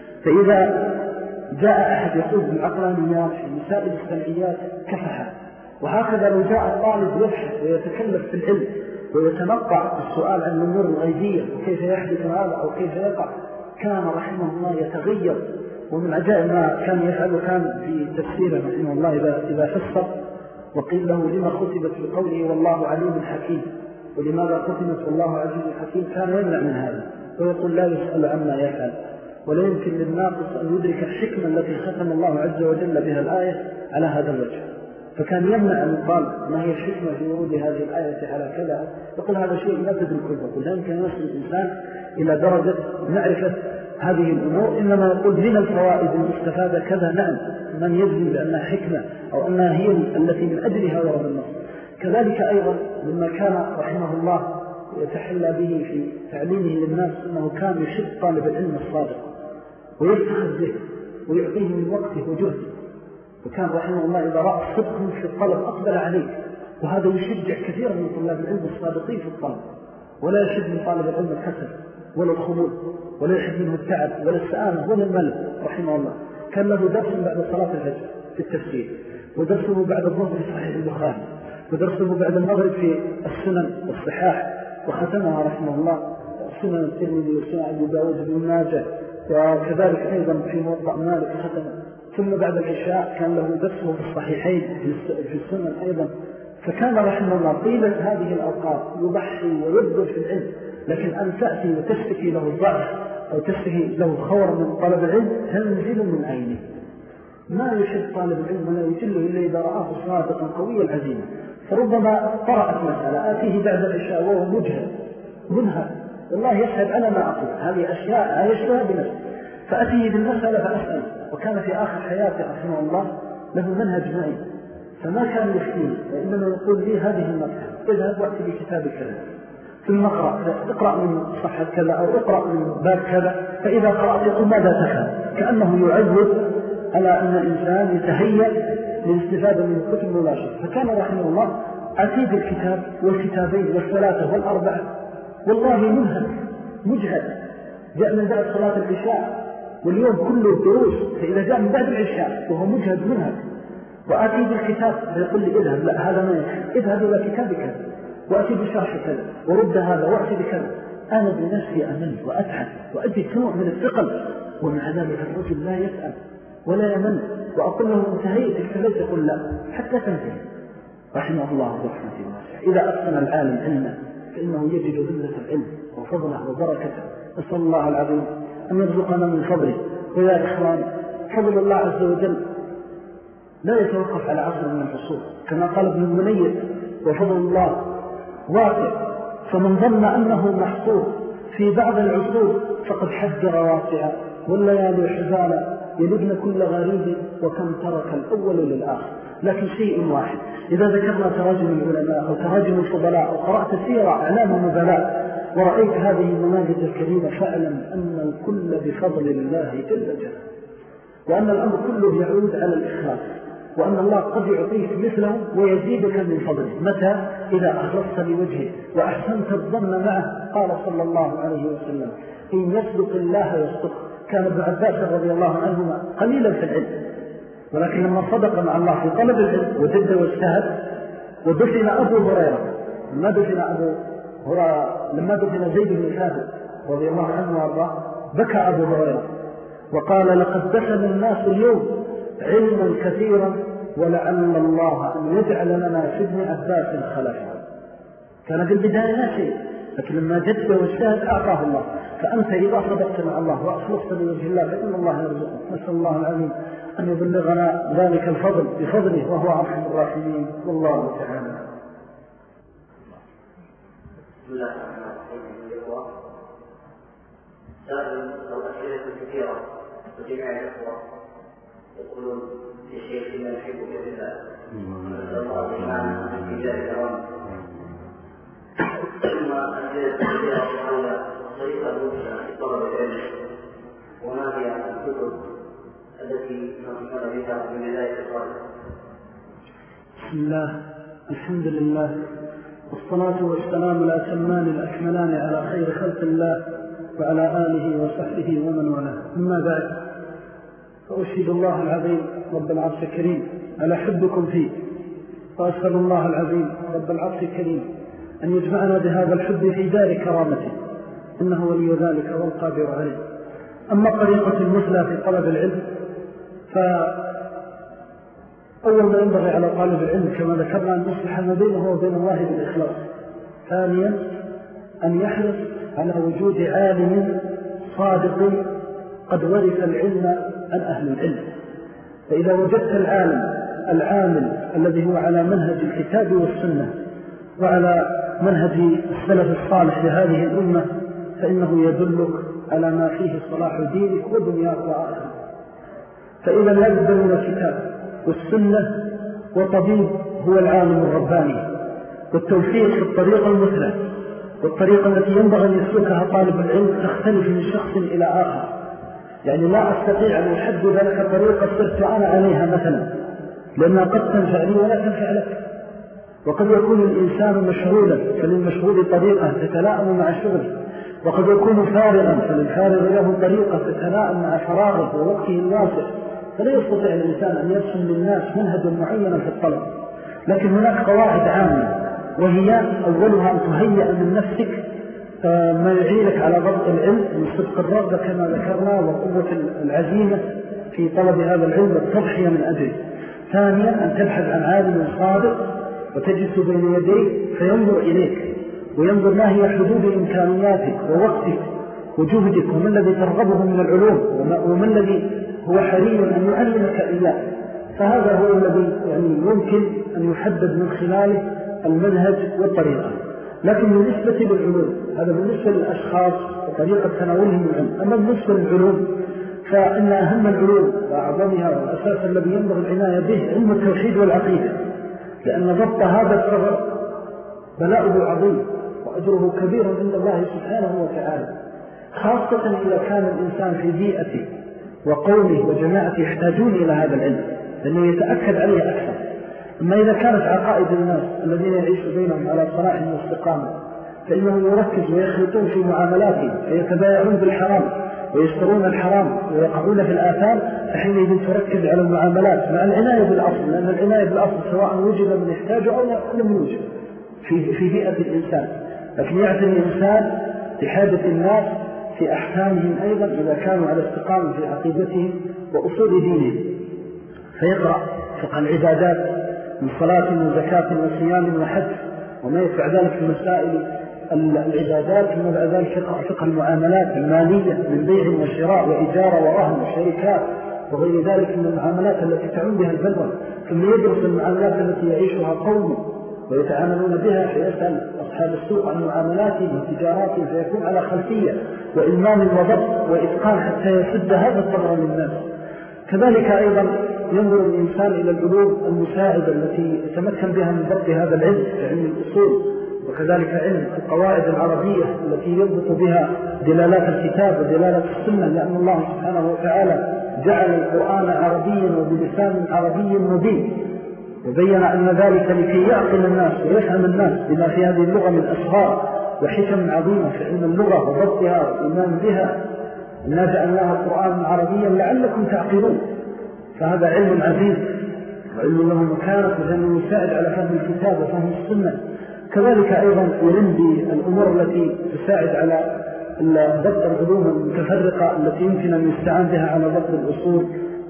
Speaker 1: فإذا جاء أحد يقول بالعقلانيات في مسائل السمعيات كفها. وهكذا لو جاء الطالب يبحث ويتكلم في العلم ويتنقع السؤال عن الأمور الغيبية وكيف يحدث هذا أو كيف يقع، كان رحمه الله يتغير. ومن عجائب ما كان يفعله كان في تفسيره رحمه الله إذا فسر وقيل له لما ختمت بقوله والله عليم حكيم، ولماذا ختمت والله عزيز حكيم، كان يمنع من هذا ويقول لا يسأل عما يفعل. ولا يمكن للناقص أن يدرك الحكمة التي ختم الله عز وجل بها الآية على هذا الوجه. فكان يمنع أن يقال ما هي الحكمة في ورود هذه الآية على كذا، يقول هذا شيء لا تدركه، يقول لا يمكن أن يصل الإنسان إلى درجة معرفة هذه الأمور، إنما يقول من الفوائد المستفادة كذا، نعم من يجري بأنها حكمة أو أنها هي التي من أجلها ورد النص. كذلك أيضا مما كان رحمه الله يتحلى به في تعليمه للناس أنه كان يحب طالب العلم الصادق ويفتخر به ويعطيه من وقته وجهده، وكان رحمه الله إذا رأى صدق في الطلب أقبل عليه، وهذا يشجع كثيرا من طلاب العلم الصادقين في الطلب، ولا يشد من طالب العلم الحسن ولا الخمول ولا يحب منه التعب ولا السآمة ولا الملل. رحمه الله كان له درس بعد صلاة الفجر في التفسير، ودرسه بعد الظهر في صحيح البخاري، ودرسه بعد المغرب في السنن والصحاح، وختمها رحمه الله سنن الترمذي وسنن أبي داود بن ماجه، وكذلك أيضا في موطأ مالك ختم. ثم بعد العشاء كان له درسه في الصحيحين في السنن أيضا. فكان رحمه الله طيلة هذه الأوقات يضحي ويبذل في العلم، لكن أن تأتي وتشتكي له الضعف أو تشتكي له خور من طلب العلم تنزل من عينه. ما يحب طالب العلم ولا يجله إلا إذا رآه صادقا قوي العزيمة. فربما طرأت مسألة آتيه بعد العشاء وهو مجهد منهى، والله يشهد على ما أقول، هذه أشياء يشتهى بنفسه، فأتيه بالمسألة فأسأل. وكان في آخر حياته رحمه الله له منهج معي، فما كان يفتيه وإنما يقول لي هذه المسألة اذهب وأتي بكتاب كذا ثم اقرأ من صفحة كذا أو اقرأ من باب كذا، فإذا قرأت يقول ماذا تفهم، كأنه يعود على أن الإنسان يتهيأ للاستفادة من الكتب مباشرة. فكان رحمه الله أتي بالكتاب والكتابين والثلاثة والأربعة، والله مجهد جاء من بعد صلاة العشاء واليوم كله دروس، فإذا جاء من بعد العشاء وهو مجهد وآتي بالكتاب فيقول لي اذهب، لا هذا ما يحب، اذهب إلى كتابك وأتي بشرح كذا ورد هذا وأتي بكذا. أنا بنفسي أمل وأتعب وأجد نوع من الثقل، ومع ذلك الرجل لا يسأل ولا يمل، وأقول له انتهيت اكتبت، يقول لا حتى تنتهي. رحمه الله رحمة الله. إذا أحسن العالم علما فإنه يجد ذلة العلم وفضله وبركته. نسأل الله العظيم أن يرزقنا من فضله. ويا إخوان، فضل الله عز وجل لا يتوقف على عصر من العصور، كما قال ابن المنير وفضل الله واسع، فمن ظن أنه محصور في بعض العصور فقد حجر واسعا، والليالي حزالا يلدن كل غريب وكم ترك الأول للآخر. لكن شيء واحد، إذا ذكرنا تراجم العلماء أو تراجم الفضلاء أو قرأت سيرة أعلام النبلاء ورأيت هذه المناجد الكريمة، فاعلم أن الكل بفضل الله جل جلاله، وأن الأمر كله يعود على الإخلاص، وأن الله قد يعطيك مثله ويزيدك من فضله متى إذا أخلصت لوجهه وأحسنت الظن معه. قال صلى الله عليه وسلم إن يصدق الله يصدق. كان ابن عباس رضي الله عنهما قليلا في العلم، ولكن لما صدق مع الله في طلب العلم وجد واجتهد، ودفن أبو هريرة لما دفن زيد بن ثابت رضي الله عنه وارضاه بكى أبو هريرة وقال لقد دفن الناس اليوم علما كثيرا ولعل الله أن يجعل لنا في ابن عباس خلفا. كان في البداية لا شيء، لكن لما جدت واجتهد أعطاه الله. فأنت إذا صدقت مع الله وأخلصت لوجه الله فإن الله يرزقك. نسأل الله العظيم أن يبلغنا ذلك الفضل بفضله وهو أرحم الراحمين، والله تعالى.
Speaker 2: بسم الله الرحمن الرحيم. سائل أو أسئلة كثيرة وجميع الأخوة يقولون لشيخ من يحبك بالله نسأل الله سبحانه في ذلك الأمر. ثم أسئلة كثيرة حول طريقة الموسى في طلب العلم، وما هي الكتب التي نصفنا بها من بداية الطلب.
Speaker 1: بسم الله، الحمد لله، والصلاة والسلام الأتمان الأكملان على خير خلق الله وعلى آله وصحبه ومن والاه. أما بعد، فأشهد الله العظيم رب العرش الكريم على حبكم فيه، وأسأل الله العظيم رب العرش الكريم أن يجمعنا بهذا الحب في دار كرامته، إنه ولي ذلك والقادر عليه. أما طريقة المثلى في طلب العلم، فأول ما ينبغي على طالب العلم كما ذكرنا أن يصلح ما بينه وبين الله بالإخلاص. ثانيا أن يحرص على وجود عالم صادق قد ورث العلم عن أهل العلم. فإذا وجدت العامل الذي هو على منهج الكتاب والسنة وعلى منهج السلف الصالح لهذه الأمة فإنه يدلك على ما فيه صلاح دينك ودنياك وآخرتك. فإذا لا بد من الكتاب والسنة، وطبيب هو العالم الرباني، والتوفيق في الطريقة المثلى والطريقة التي ينبغي أن يسلكها طالب العلم تختلف من شخص إلى آخر. يعني لا أستطيع أن أحدد لك طريقة صرت أنا عليها مثلا، لأنها قد تنفع لي ولا تنفع لك. وقد يكون الإنسان مشغولا فللمشغول طريقة تتلائم مع شغله، وقد يكون فارغا فللفارغ له طريقة تتلائم مع فراغه ووقته الواسع. فلا يستطيع الإنسان أن يرسم للناس منهجا معينا في الطلب، لكن هناك قواعد عامة، وهي أولها أن تهيئ من نفسك ما يعينك على ضبط العلم من صدق الرغبة كما ذكرنا، وقوة العزيمة في طلب هذا العلم والتضحية من أجله. ثانيا أن تبحث عن عالم صادق وتجلس بين يديه فينظر إليك وينظر ما هي حدود إمكانياتك ووقتك وجهدك، وما الذي ترغبه من العلوم وما الذي هو حري أن يعلمك إياه. فهذا هو الذي يمكن أن يحدد من خلاله المنهج والطريقة. لكن بالنسبة للعلوم هذا بالنسبة للأشخاص وطريقة تناولهم العلم. أما بالنسبة للعلوم فإن أهم العلوم وأعظمها والأساس الذي ينبغي العناية به علم التوحيد والعقيدة، لأن ضبط هذا الثغر بلاؤه عظيم وأجره كبير عند الله سبحانه وتعالى، خاصة إذا كان الإنسان في بيئته وقومه وجماعته يحتاجون إلى هذا العلم لأنه يتأكد عليه أكثر. أما إذا كانت عقائد الناس الذين يعيش بينهم على صلاح واستقامة فإنهم يركز ويخلطون في معاملاتهم فيتبايعون بالحرام ويشترون الحرام ويقعون في الآثام، فحينئذ تركز على المعاملات مع العناية بالأصل، لأن العناية بالأصل سواء وجد من يحتاجه أو لم يوجد في بيئة الإنسان، لكن يعتني الإنسان بحاجة الناس في أحكامهم أيضا إذا كانوا على استقامة في عقيدتهم وأصول دينهم. فيقرأ فقه العبادات من صلاة وزكاة وصيام وحج وما يتبع ذلك في مسائل العبادات، ثم بعد ذلك فقه المعاملات المالية من بيع وشراء وإجارة ورهن وشركات وغير ذلك من المعاملات التي تعون بها البلوى، ثم يدرس المعاملات التي يعيشها قومه ويتعاملون بها، فيسأل أصحاب السوق عن معاملاتهم وتجاراتهم فيكون على خلفية وإلمام وضبط وإتقان حتى يسد هذا الطبع للناس. كذلك أيضا ينظر الإنسان إلى العلوم المساعدة التي يتمكن بها من ضبط هذا العلم علم الأصول، وكذلك علم القواعد العربية التي يضبط بها دلالات الكتاب ودلالات السنة، لأن الله سبحانه وتعالى جعل القرآن عربيا وبلسان عربي مبين، وبين أن ذلك لكي يعقل الناس ويفهم الناس بما في هذه اللغة من أسرار وحكم عظيمة في علم اللغة وضبطها والإيمان بها. إنا جعلناها القرآن عربيا لعلكم تعقلون. فهذا علم عزيز وعلم له مكانة وعلم يساعد على فهم الكتاب وفهم السنة. كذلك أيضا يلم بالأمور التي تساعد على ضبط العلوم المتفرقة التي يمكن أن يستعان بها على ضبط الأصول.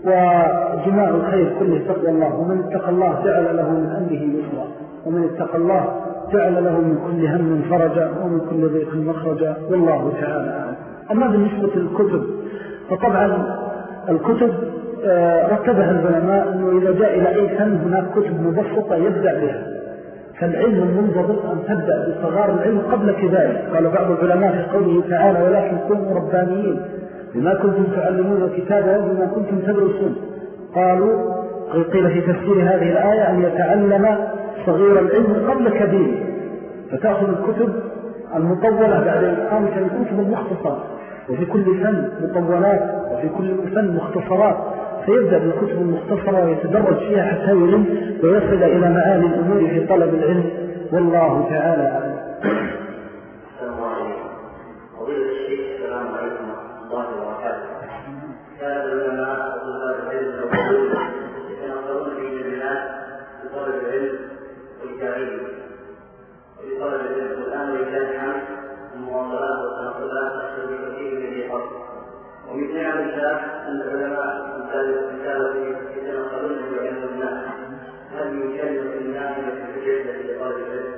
Speaker 1: وجماع الخير كله تقوى الله، ومن اتقى الله جعل له من أمره يسرا، ومن اتقى الله جعل له من كل هم فرجا ومن كل ضيق مخرجا، والله تعالى أعلم. أما بالنسبة للكتب فطبعا الكتب رتبها العلماء أنه إذا جاء إلى أي فن هناك كتب مبسطة يبدأ بها، فالعلم المنضبط أن تبدأ بصغار العلم قبل كذلك. قال بعض العلماء في قوله تعالى ولكن كونوا ربانيين بما كنتم تعلمون الكتاب وبما كنتم تدرسون. قيل في تفسير هذه الآية أن يتعلم صغير العلم قبل كبير، فتأخذ الكتب المطولة بعد الإقامة الكتب المختصرة، وفي كل فن مطولات وفي كل فن مختصرات، فيبدأ بالكتب المختصرة ويتدرج فيها حتى يلم ويصل إلى معاني الأمور في طلب العلم، والله تعالى أعلم.
Speaker 2: السلام عليكم. فضيلة الشيخ، السلام عليكم ورحمة الله وبركاته. كان العلماء وطلاب العلم يتناقضون في الناس بطلب العلم والتعليم وبطلب العلم والآن ولله الحمد المواصلات والتناقضات تحصل بكثير من الحق. ومن نعم الله أن العلماء رسالة يتناقضون بعلم الناس، هل يكلف الناس بالجهد لطالب العلم؟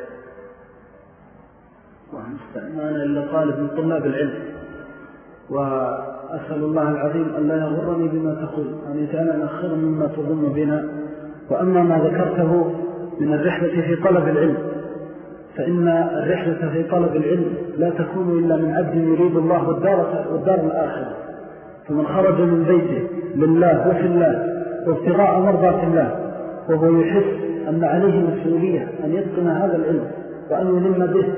Speaker 1: الله المستعان إلا طالب من طلاب العلم، وأسأل الله العظيم أن لا يغرني بما تقول، أن يجعلنا خيرا مما تظن بنا. وأما ما ذكرته من الرحلة في طلب العلم، فإن الرحلة في طلب العلم لا تكون إلا من عبد يريد الله والدار الآخرة. فمن خرج من بيته لله وفي الله وابتغاء مرضات الله وهو يحس أن عليه مسؤولية أن يتقن هذا العلم وأن يلم به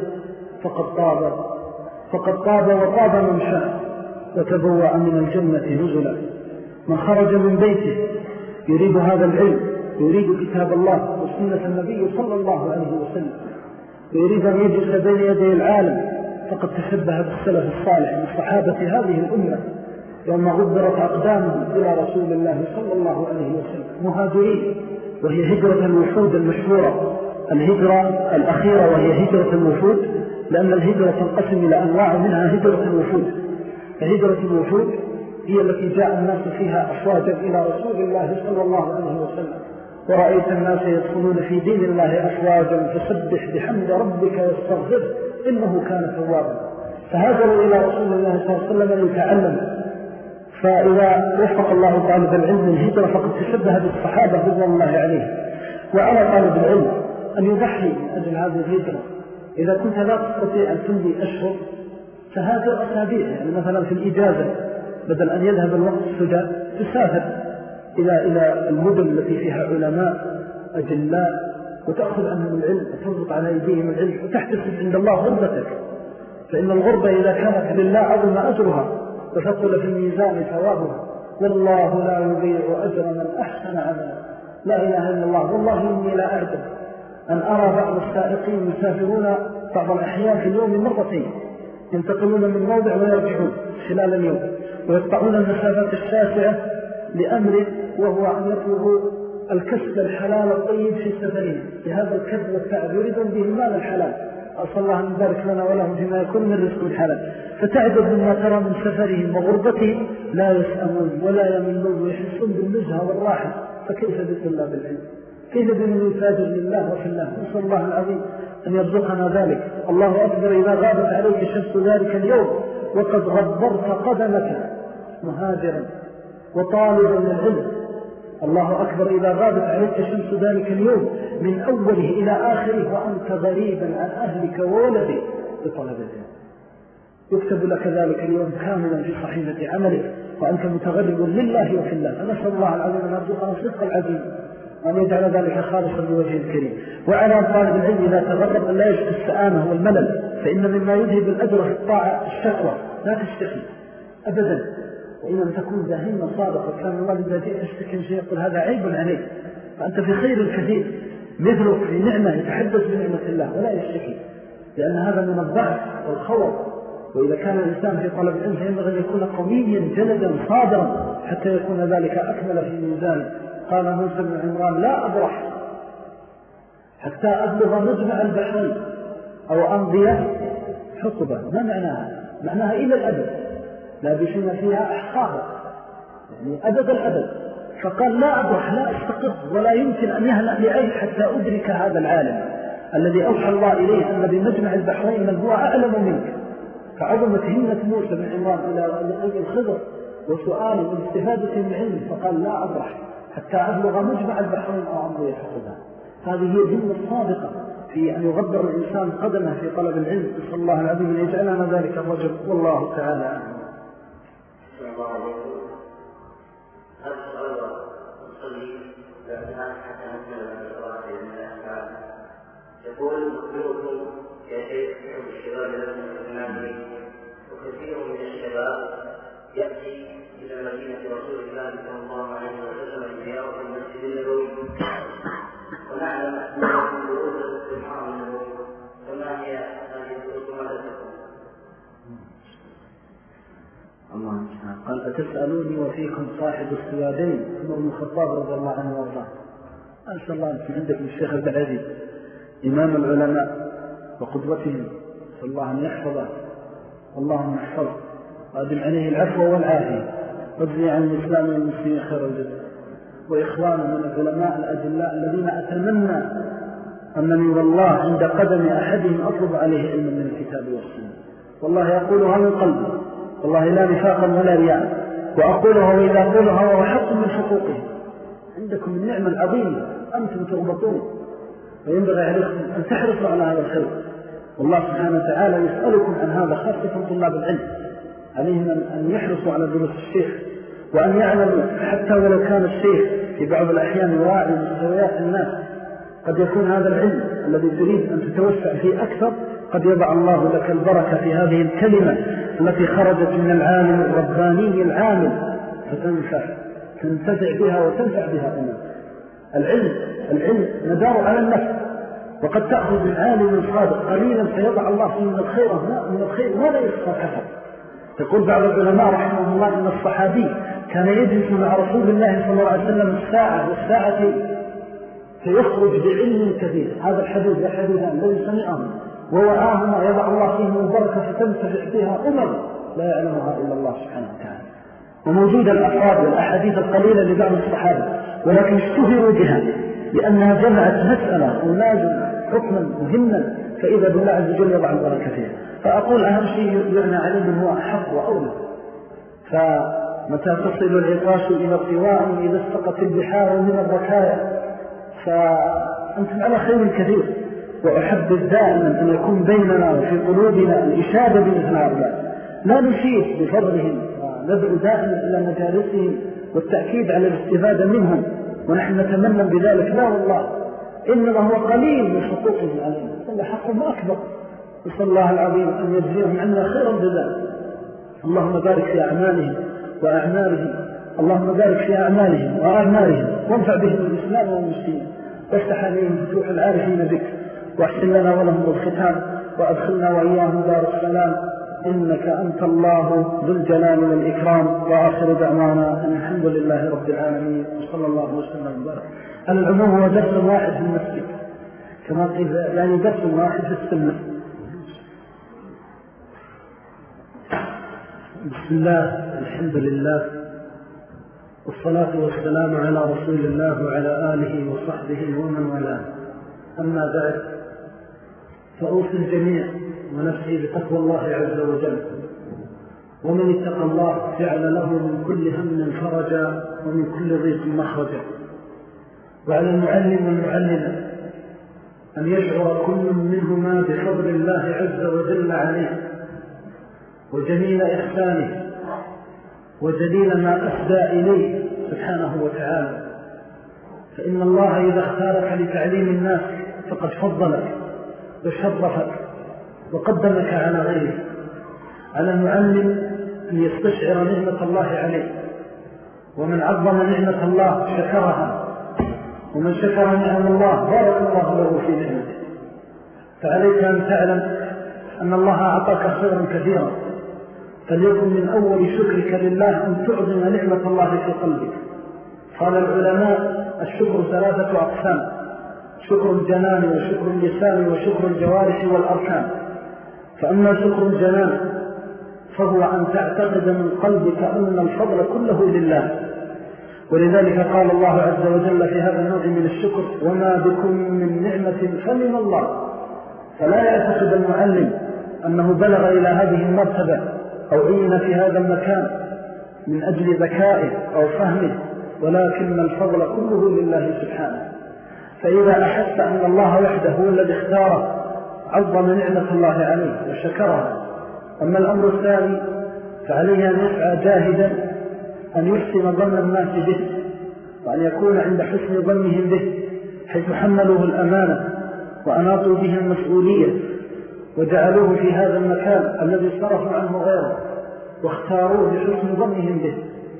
Speaker 1: فقد طاب وطاب ممشاه وتبوأ من الجنة نزلا. من خرج من بيته يريد هذا العلم، يريد كتاب الله وسنة النبي صلى الله عليه وسلم، ويريد أن يجلس بين يدي العالم، فقد تشبه بالسلف الصالح من صحابة هذه الأمة يوم غبرت أقدامهم إلى رسول الله صلى الله عليه وسلم مهاجرين، وهي هجرة الوفود المشهورة، الهجرة الأخيرة وهي هجرة الوفود، لأن الهجرة تنقسم إلى أنواع، منها هجرة الوفود. فهجرة الوفود هي التي جاء الناس فيها أفواجا إلى رسول الله صلى الله عليه وسلم، ورأيت الناس يدخلون في دين الله أفواجا فسبح بحمد ربك واستغفره إنه كان توابا. فهاجروا إلى رسول الله صلى الله عليه وسلم ليتعلموا. فإذا وفق الله طالب العلم الهجرة فقد تشبه بالصحابة رضي الله عليهم. وعلى طالب العلم أن يضحي من أجل هذه الهجرة. إذا كنت لا تستطيع أن تمضي أشهر فهاجر أسابيع، يعني مثلا في الإجازة بدل أن يذهب الوقت السدى تسافر إلى المدن التي فيها علماء أجلاء وتأخذ عنهم العلم وتربط على أيديهم العلم وتحتسب عند الله غربتك، فإن الغربة إذا كانت لله عظم أجرها وثقل في الميزان ثوابها. والله لا يضيع أجر من أحسن عملا. لا إله إلا الله. والله إني لا أعجب أن أرى بعض السائقين يسافرون بعض الأحيان في اليوم مرتين، ينتقلون من موضع ويرجعون خلال اليوم، ويقطعون المسافات الشاسعة لأمر وهو أن يطلبوا الكسب الحلال الطيب في سفرهم. بهذا الكسب والتعب يريدون به المال الحلال. أسأل الله أن يبارك لنا ولهم فيما يكون من رزق الحلال. فتعجب مما ترى من سفرهم وغربتهم، لا يسأمون ولا يملون ويحسون بالنزهة والراحة. فكيف بطلاب العلم؟ كيف بمن يتاجر لله وفي الله؟ نسأل الله العظيم أن يرزقنا ذلك. الله أكبر إذا غابت عليك شمس ذلك اليوم وقد غبرت قدمك مهاجرا وطالبا للعلم. الله أكبر إذا غابت عليك شمس ذلك اليوم من أوله إلى آخره وأنت غريبا عن أهلك وولدك بطلب العلم. يكتب لك ذلك اليوم كاملا في صحيفة عملك وأنت متغرب لله وفي الله. فنسأل الله العظيم أن يرزقنا صدق العزيز وأن يجعل ذلك خالصا بوجه الكريم. وعلى طالب العلم إذا تغرب أن لا يجد السآمة والملل، فإن مما يذهب الأجر في الطاعة الشكوى. لا تشتكي أبدا، وإن لم تكون ذهيما صادقا. كان الله إذا جئت تشتكي شيء يقول هذا عيب عليك، فأنت في خير الكثير. مثلك في نعمة يتحدث بنعمة الله ولا يشتكي، لأن هذا من الضعف والخور. وإذا كان الإنسان في طلب العلم فينبغي أن يكون قويا جلدا صادرا حتى يكون ذلك أكمل في الميزان. قال موسى بن عمران لا أبرح حتى أبلغ مجمع البحرين أو أمضي حقبة. ما معناها؟ معناها إلى الأبد، لا بشنا فيها أحقابا، يعني أبد الأبد. فقال لا أبرح، لا أستقر، ولا يمكن أن يهلأ لعين حتى أدرك هذا العالم الذي أوحى الله إليه أن بمجمع البحرين من هو أعلم منك. فعظمت همة موسى بن عمران إلى الخضر وسؤاله والاستفادة من علمه، فقال لا أبرح حتى أبلغ مجمع البحرين أو أمضي حقبة. هذه هي الهمة الصادقة في أن يغبر الإنسان قدمه في طلب العلم. نسأل الله العظيم أن يجعلنا ذلك الرجل، والله تعالى أعلم.
Speaker 2: الله عليكم. هذا السؤال نصلي لأنها حتى نكمل الصلاة بإذن الله تعالى. يقول أخبركم يا شيخ حب الشباب لكم الإسلامي، وكثير من الشباب يأتي إلى مدينة رسول الله صلى الله عليه وسلم زيارة المسجد النبوي، ونعلم أنكم دروس في الحرم النبوي، فما هي هذه الدروس وماذا تكون؟
Speaker 1: الله المستعان. قال أتسألوني وفيكم صاحب السوادين عمر بن الخطاب رضي الله عنه وارضاه. أسأل الله أن عندك الشيخ عبد العزيز إمام العلماء وقدوتهم، صلى الله أن يحفظه اللهم احفظه وأدم عليه العفو والعافية، واجزي عن الإسلام والمسلمين خير الجزاء. وإخوانه من العلماء الأجلاء الذين أتمنى أنني والله عند قدم أحدهم أطلب عليه علما من الكتاب والسنة. والله يقولها من قلبه والله لا نفاقا ولا رياء، وأقولها وإذا أقولها وهو حق من حقوقه. عندكم النعمة العظيمة أنتم تغبطون، وينبغي عليكم أن تحرصوا على هذا الخير. والله سبحانه وتعالى يسألكم عن هذا، خاصة طلاب العلم عليهم أن يحرصوا على دروس الشيخ، وأن يعلموا حتى ولو كان الشيخ في بعض الأحيان يراعي مستويات الناس، قد يكون هذا العلم الذي تريد أن تتوسع فيه أكثر قد يضع الله لك البركة في هذه الكلمة التي خرجت من العالم الرباني العامل، تنتفع بها وتنفع بها الناس. العلم ندار على النفس، وقد تأخذ من عالم صادق قليلا فيضع الله فيه من الخير ما لا يخفى حسب. يقول بعض العلماء رحمه الله إن الصحابي كان يجلس مع رسول الله صلى الله عليه وسلم الساعة والساعة فيخرج بعلم كثير. هذا الحديث والحديثان الذي سمعه ووآهما يضع الله فيه من البركة فتنتفع بها لا يعلمها إلا الله سبحانه وتعالى. وموجود الأفراد والأحاديث القليلة لبعض الصحابة، ولكن اشتهروا بها لأنها جمعت مسألة أو لازم حكما مهما، فإذا بالله عز وجل يضع البركة فيها. فأقول أهم شيء يعنى عليه هو أحق وأولى. فمتى تصل العطاش إلى طواء إذا استقت البحار من الركايا، فأنتم على خير كثير. وأحب دائما أن يكون بيننا وفي قلوبنا الإشادة بمثل هؤلاء، لا نشيد بفضلهم وندعو دائما إلى مجالسهم والتأكيد على الاستفادة منهم، ونحن نتمنى بذلك. لا والله إنما هو قليل من حقوقهم علينا، إلا حقهم أكبر. نسأل الله العظيم أن يجزيهم عنا خيرا بذلك. اللهم بارك في أعمالهم وأعمالهم، اللهم بارك في أعمالهم وأعمالهم، وانفع بهم الإسلام والمسلمين، وافتح عليهم فتوح العارفين بك، واحسن لنا ولهم الختام، وأدخلنا وإياهم دار السلام، إنك أنت الله ذو الجلال والإكرام. وآخر دعوانا أن الحمد لله رب العالمين، وصلى الله وسلم وبارك. على العموم هو درس واحد في المسجد، كما قيل يعني درس واحد في السنة. بسم الله، الحمد لله، والصلاة والسلام على رسول الله وعلى آله وصحبه ومن والاه. أما بعد، فأوصي الجميع ونفسي بتقوى الله عز وجل. ومن اتقى الله جعل له من كل هم فرجا ومن كل ضيق مخرجا. وعلى المعلم والمعلمة أن يشعر كل منهما بفضل الله عز وجل عليه، وجميل إحسانه، وجليل ما أفدى إليه سبحانه وتعالى. فإن الله إذا اختارك لتعليم الناس فقد فضلك وشرفك وقدمك على غيره. على المعلم أن يستشعر نعمة الله عليه، ومن عظم نعمة الله شكرها، ومن شكر نعم الله بارك الله له في نعمته. فعليك أن تعلم أن الله أعطاك خيرا كثيرا، فليكن من أول شكرك لله أن تعظم نعمة الله في قلبك. قال العلماء الشكر 3 أقسام: شكر الجنان وشكر اللسان وشكر الجوارح والأركان. فأما شكر الجنان فهو أن تعتقد من قلبك أن الفضل كله لله، ولذلك قال الله عز وجل في هذا النوع من الشكر: وما بكم من نعمة فمن الله. فلا يعتقد المعلم أنه بلغ إلى هذه المرتبة أو عين في هذا المكان من أجل ذكائه أو فهمه، ولكن الفضل كله لله سبحانه. فإذا أحس أن الله وحده هو الذي اختاره عظم نعمة الله عليه وشكرها. أما الأمر الثاني فعليه أن يسعى جاهدا أن يحسن ظن الناس به، وأن يكون عند حسن ظنهم به، حيث حملوه الأمانة وأناطوا به المسؤولية وجعلوه في هذا المكان الذي صرفوا عنه غيره واختاروه بحسن ظنهم به،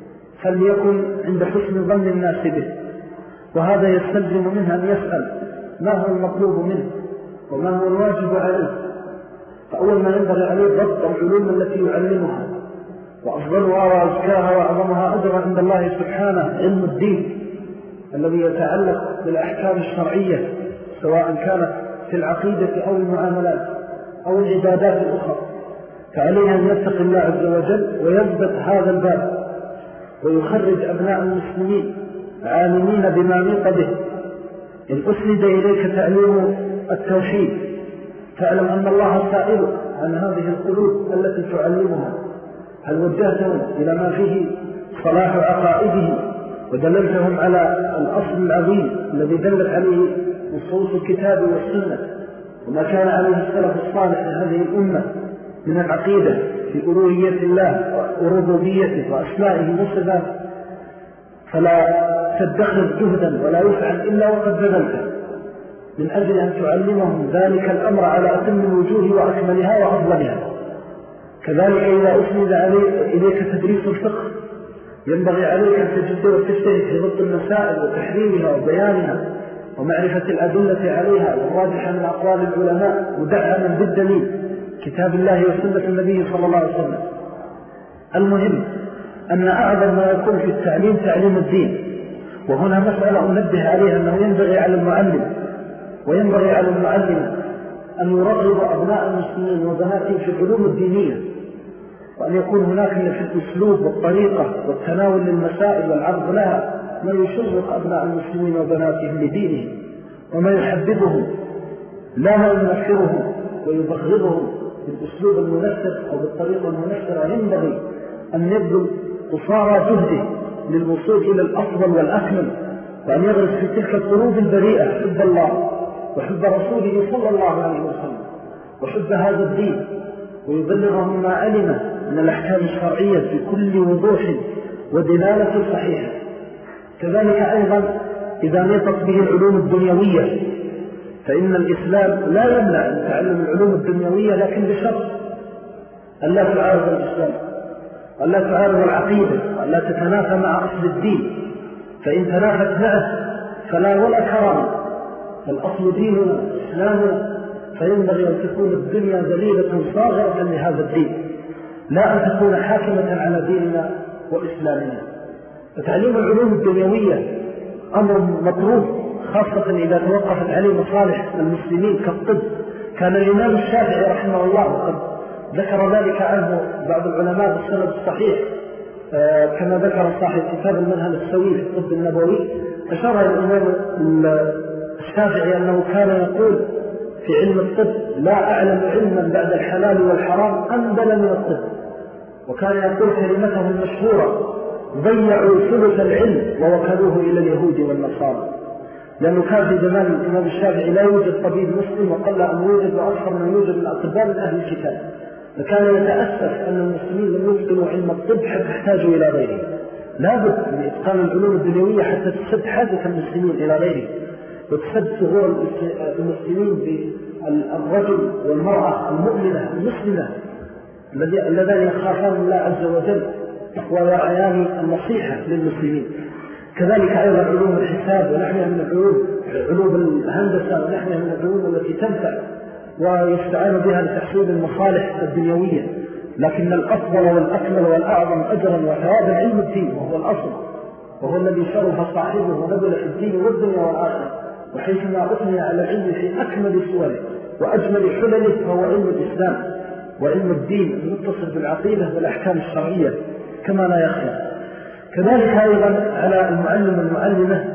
Speaker 1: فليكن عند حسن ظن الناس به. وهذا يستلزم منه أن يسأل ما هو المطلوب منه وما هو الواجب عليه. فأول ما ينبغي عليه ضبط العلوم التي يعلمها، وأفضلها وأزكاها وأعظمها أجرا عند الله سبحانه علم الدين الذي يتعلق بالأحكام الشرعية، سواء كانت في العقيدة أو المعاملات أو العبادات الأخرى. فعليه أن يتقي الله عز وجل ويضبط هذا الباب، ويخرج أبناء المسلمين عالمين بما نطق به. إن أسند إليك تعليم التوحيد فاعلم أن الله سائل عن هذه القلوب التي تعلمها، هل وجهتهم إلى ما فيه صلاح عقائدهم ودللتهم على الأصل العظيم الذي دلت عليه نصوص الكتاب والسنة وما كان عليه السلف الصالح لهذه الأمة من العقيدة في ألوهية الله وربوبيته وأسمائه وصفاته، فلا تدخر جهدا ولا يفعل إلا وقد بذلته من أجل أن تعلمهم ذلك الأمر على أتم الوجوه وأكملها وأفضلها. كذلك إذا أسند إليك تدريس الفقه ينبغي عليك أن تجد وتجتهد في ضبط المسائل وتحريرها وبيانها ومعرفة الأدلة عليها والراجحة من أقوال العلماء مدعما بالدليل كتاب الله وسنة النبي صلى الله عليه وسلم. المهم أن أعظم ما يكون في التعليم تعليم الدين، وهنا مسألة أنبه عليها أنه ينبغي على المعلم وينبغي على المعلم أن يرغب أبناء المسلمين وبناتهم في العلوم الدينية، وأن يكون هناك في الأسلوب والطريقة والتناول للمسائل والعرض لها ما يشوق أبناء المسلمين وبناتهم لدينهم وما يحببهم لا ما ينفرهم ويبغضهم بالأسلوب المنفر أو بالطريقة المنفرة. ينبغي أن يبذل قصارى جهده للوصول إلى الأفضل والأكمل، وأن يغرس في تلك القلوب البريئة حب الله وحب رسوله صلى الله عليه وسلم وحب هذا الدين، ويبلغهم ما علم من الأحكام الشرعية بكل وضوح ودلالة صحيحة. كذلك أيضا إذا نطت به العلوم الدنيوية فإن الإسلام لا يمنع أن تعلم العلوم الدنيوية، لكن بشرط أن لا تعارض الإسلام، أن لا تعارض العقيدة، أن لا تتنافى مع أصل الدين، فإن تنافت معه فلا ولا كرامة. فالأصل ديننا إسلامنا، فينبغي أن تكون الدنيا ذليلة صاغرة لهذا الدين، لا أن تكون حاكمة على ديننا وإسلامنا. فتعليم العلوم الدنيوية أمر مطلوب، خاصة إذا توقفت عليه مصالح المسلمين كالطب. كان الإمام الشافعي رحمه الله وقد ذكر ذلك عنه بعض العلماء بالسند الصحيح، كما ذكر صاحب كتاب المنهل السوي في الطب النبوي، أشار الإمام الشافعي أنه كان يقول في علم الطب: لا أعلم علما بعد الحلال والحرام أنبل من الطب. وكان يقول كلمته المشهورة: ضيعوا ثلث العلم ووكلوه إلى اليهود والنصارى. لأنه كان في زمان الإمام الشافعي لا يوجد طبيب مسلم، وقل أن يوجد وأكثر من يوجد من أطباء من أهل الكتاب، فكان يتأسف أن المسلمين لم يتقنوا علم الطب حتى يحتاجوا إلى غيره. لابد من إتقان العلوم الدنيوية حتى تسد حاجة المسلمين إلى غيره، وتسد ثغور المسلمين بالرجل والمرأة المؤمنة المسلمة اللذان يخافان الله عز وجل ويرعيان النصيحة للمسلمين. كذلك أيضا علوم الحساب ونحنها من العلوم، علوم الهندسة ونحنها من العلوم التي تنفع ويستعان بها لتحصيل المصالح الدنيوية، لكن الأفضل والأكمل والأعظم أجرا وثوابا علم الدين، وهو الأصل، وهو الذي شرف صاحبه ونبل في الدين والدنيا والآخرة، وحيثما أثني على العلم في أكمل صوره وأجمل حلله فهو علم الإسلام وعلم الدين المتصل بالعقيدة والأحكام الشرعية كما لا يخفى. كذلك أيضا على المعلم والمعلمة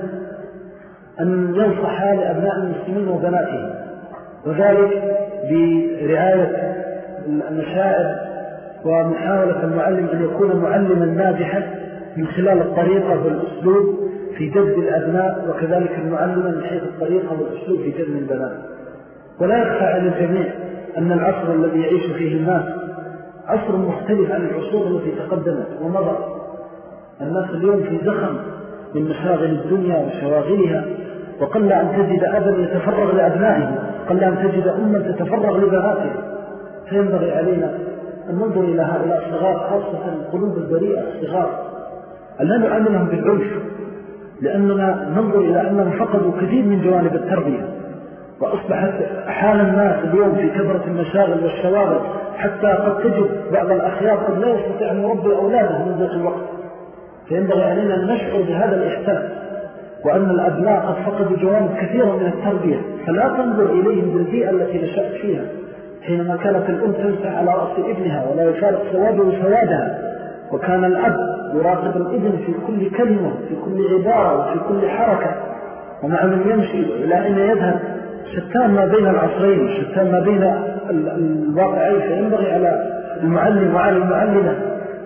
Speaker 1: أن ينصح لأبناء المسلمين وبناتهم، وذلك برعاية المشاعر ومحاولة المعلم أن يكون معلما ناجحا من خلال الطريقة والأسلوب في جذب الأبناء، وكذلك المعلم من حيث الطريقة والأسلوب في جذب البنات. ولا يخفى على الجميع أن العصر الذي يعيش فيه الناس عصر مختلف عن العصور التي تقدمت ومضت. الناس اليوم في زخم من مشاغل الدنيا وشواغلها، وقل أن تجد أبا يتفرغ لأبنائه، قل أن تجد أما تتفرغ لبناته. فينبغي علينا أن ننظر إلى هؤلاء الصغار، خاصة القلوب البريئة الصغار، أن لا نعاملهم بالعنف، لأننا ننظر إلى أنهم فقدوا كثير من جوانب التربية، وأصبحت حال الناس اليوم في كثرة المشاغل والشواغل حتى قد تجد بعض الأخيار قد لا يستطيع أن يربي أولاده من ذات الوقت. فينبغي علينا أن نشعر بهذا الإحساس، وأن الأبناء قد فقدوا جوانب كثيرة من التربية، فلا تنظر إليهم بالبيئة التي نشأت فيها. حينما كانت الأم تمسح على رأس ابنها ولا يفارق سواده سوادها، وكان الأب يراقب الابن في كل كلمة في كل عبارة وفي كل حركة، ومع من يمشي إلى أين يذهب، شتان ما بين العصرين، شتان ما بين الواقعين. فينبغي على المعلم وعلى المعلمة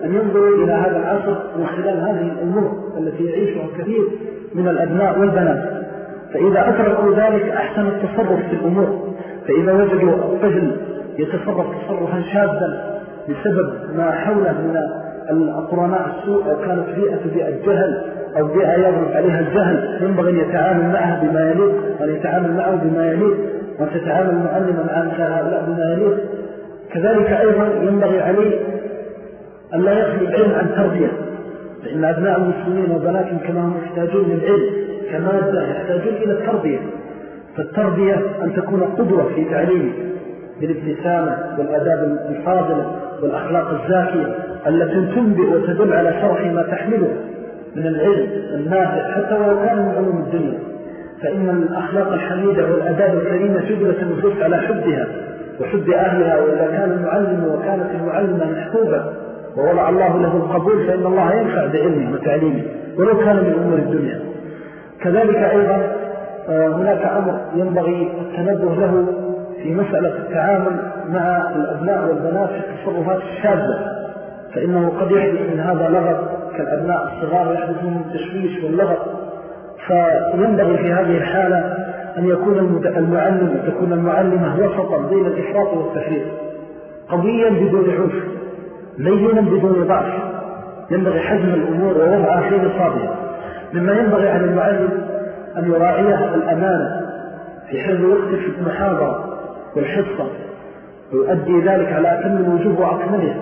Speaker 1: أن ينظروا إلى هذا العصر من خلال هذه الأمور التي يعيشها كثير من الأبناء والبنات. فإذا أدركوا ذلك أحسن التصرف في الأمور. فإذا وجدوا الطفل يتصرف تصرفا شاذا بسبب ما حوله من القرناء السوء، أو كانت بيئة جهل أو بيئة يغلب عليها الجهل، ينبغي أن يتعامل معها بما يليق، وأن يتعامل معه بما يليق، وأن تتعامل معلما مع مثل هؤلاء بما يليق. كذلك أيضا ينبغي عليه أن لا يخلو العلم عن تربية، لأن أبناء المسلمين وبناتهم كما هم يحتاجون للعلم كمادة يحتاجون إلى التربية. فالتربية أن تكون قدوة في تعليمه بالابتسامة والآداب الفاضلة والأخلاق الزاكية التي تنبئ وتدل على شرح ما تحمله من العلم النافع حتى ولو كان من علوم الدنيا. فإن الأخلاق الحميدة والآداب الكريمة تجلس النفوس على حبها وحب أهلها. وإذا كان المعلم وكانت المعلمة محبوبة ووضع الله له القبول فإن الله ينفع بعلمه وتعليمه ولو كان من أمور الدنيا. كذلك أيضا هناك أمر ينبغي التنبه له في مسألة التعامل مع الأبناء والبنات في التصرفات الشاذة، فإنه قد يحدث من هذا لغط كالأبناء الصغار، يحدث من التشويش واللغط. فينبغي في هذه الحالة أن يكون المعلم وتكون المعلمة وسطا بين الإفراط والتفريط، قويا بدون عنف، لينا بدون ضعف. ينبغي حجم الأمور ووضعها في نصابها. مما ينبغي على المعلم أن يراعيه الأمانة في حفظ وقته في المحاضرة والحصة، ويؤدي ذلك على أتم الوجوه وأكمله،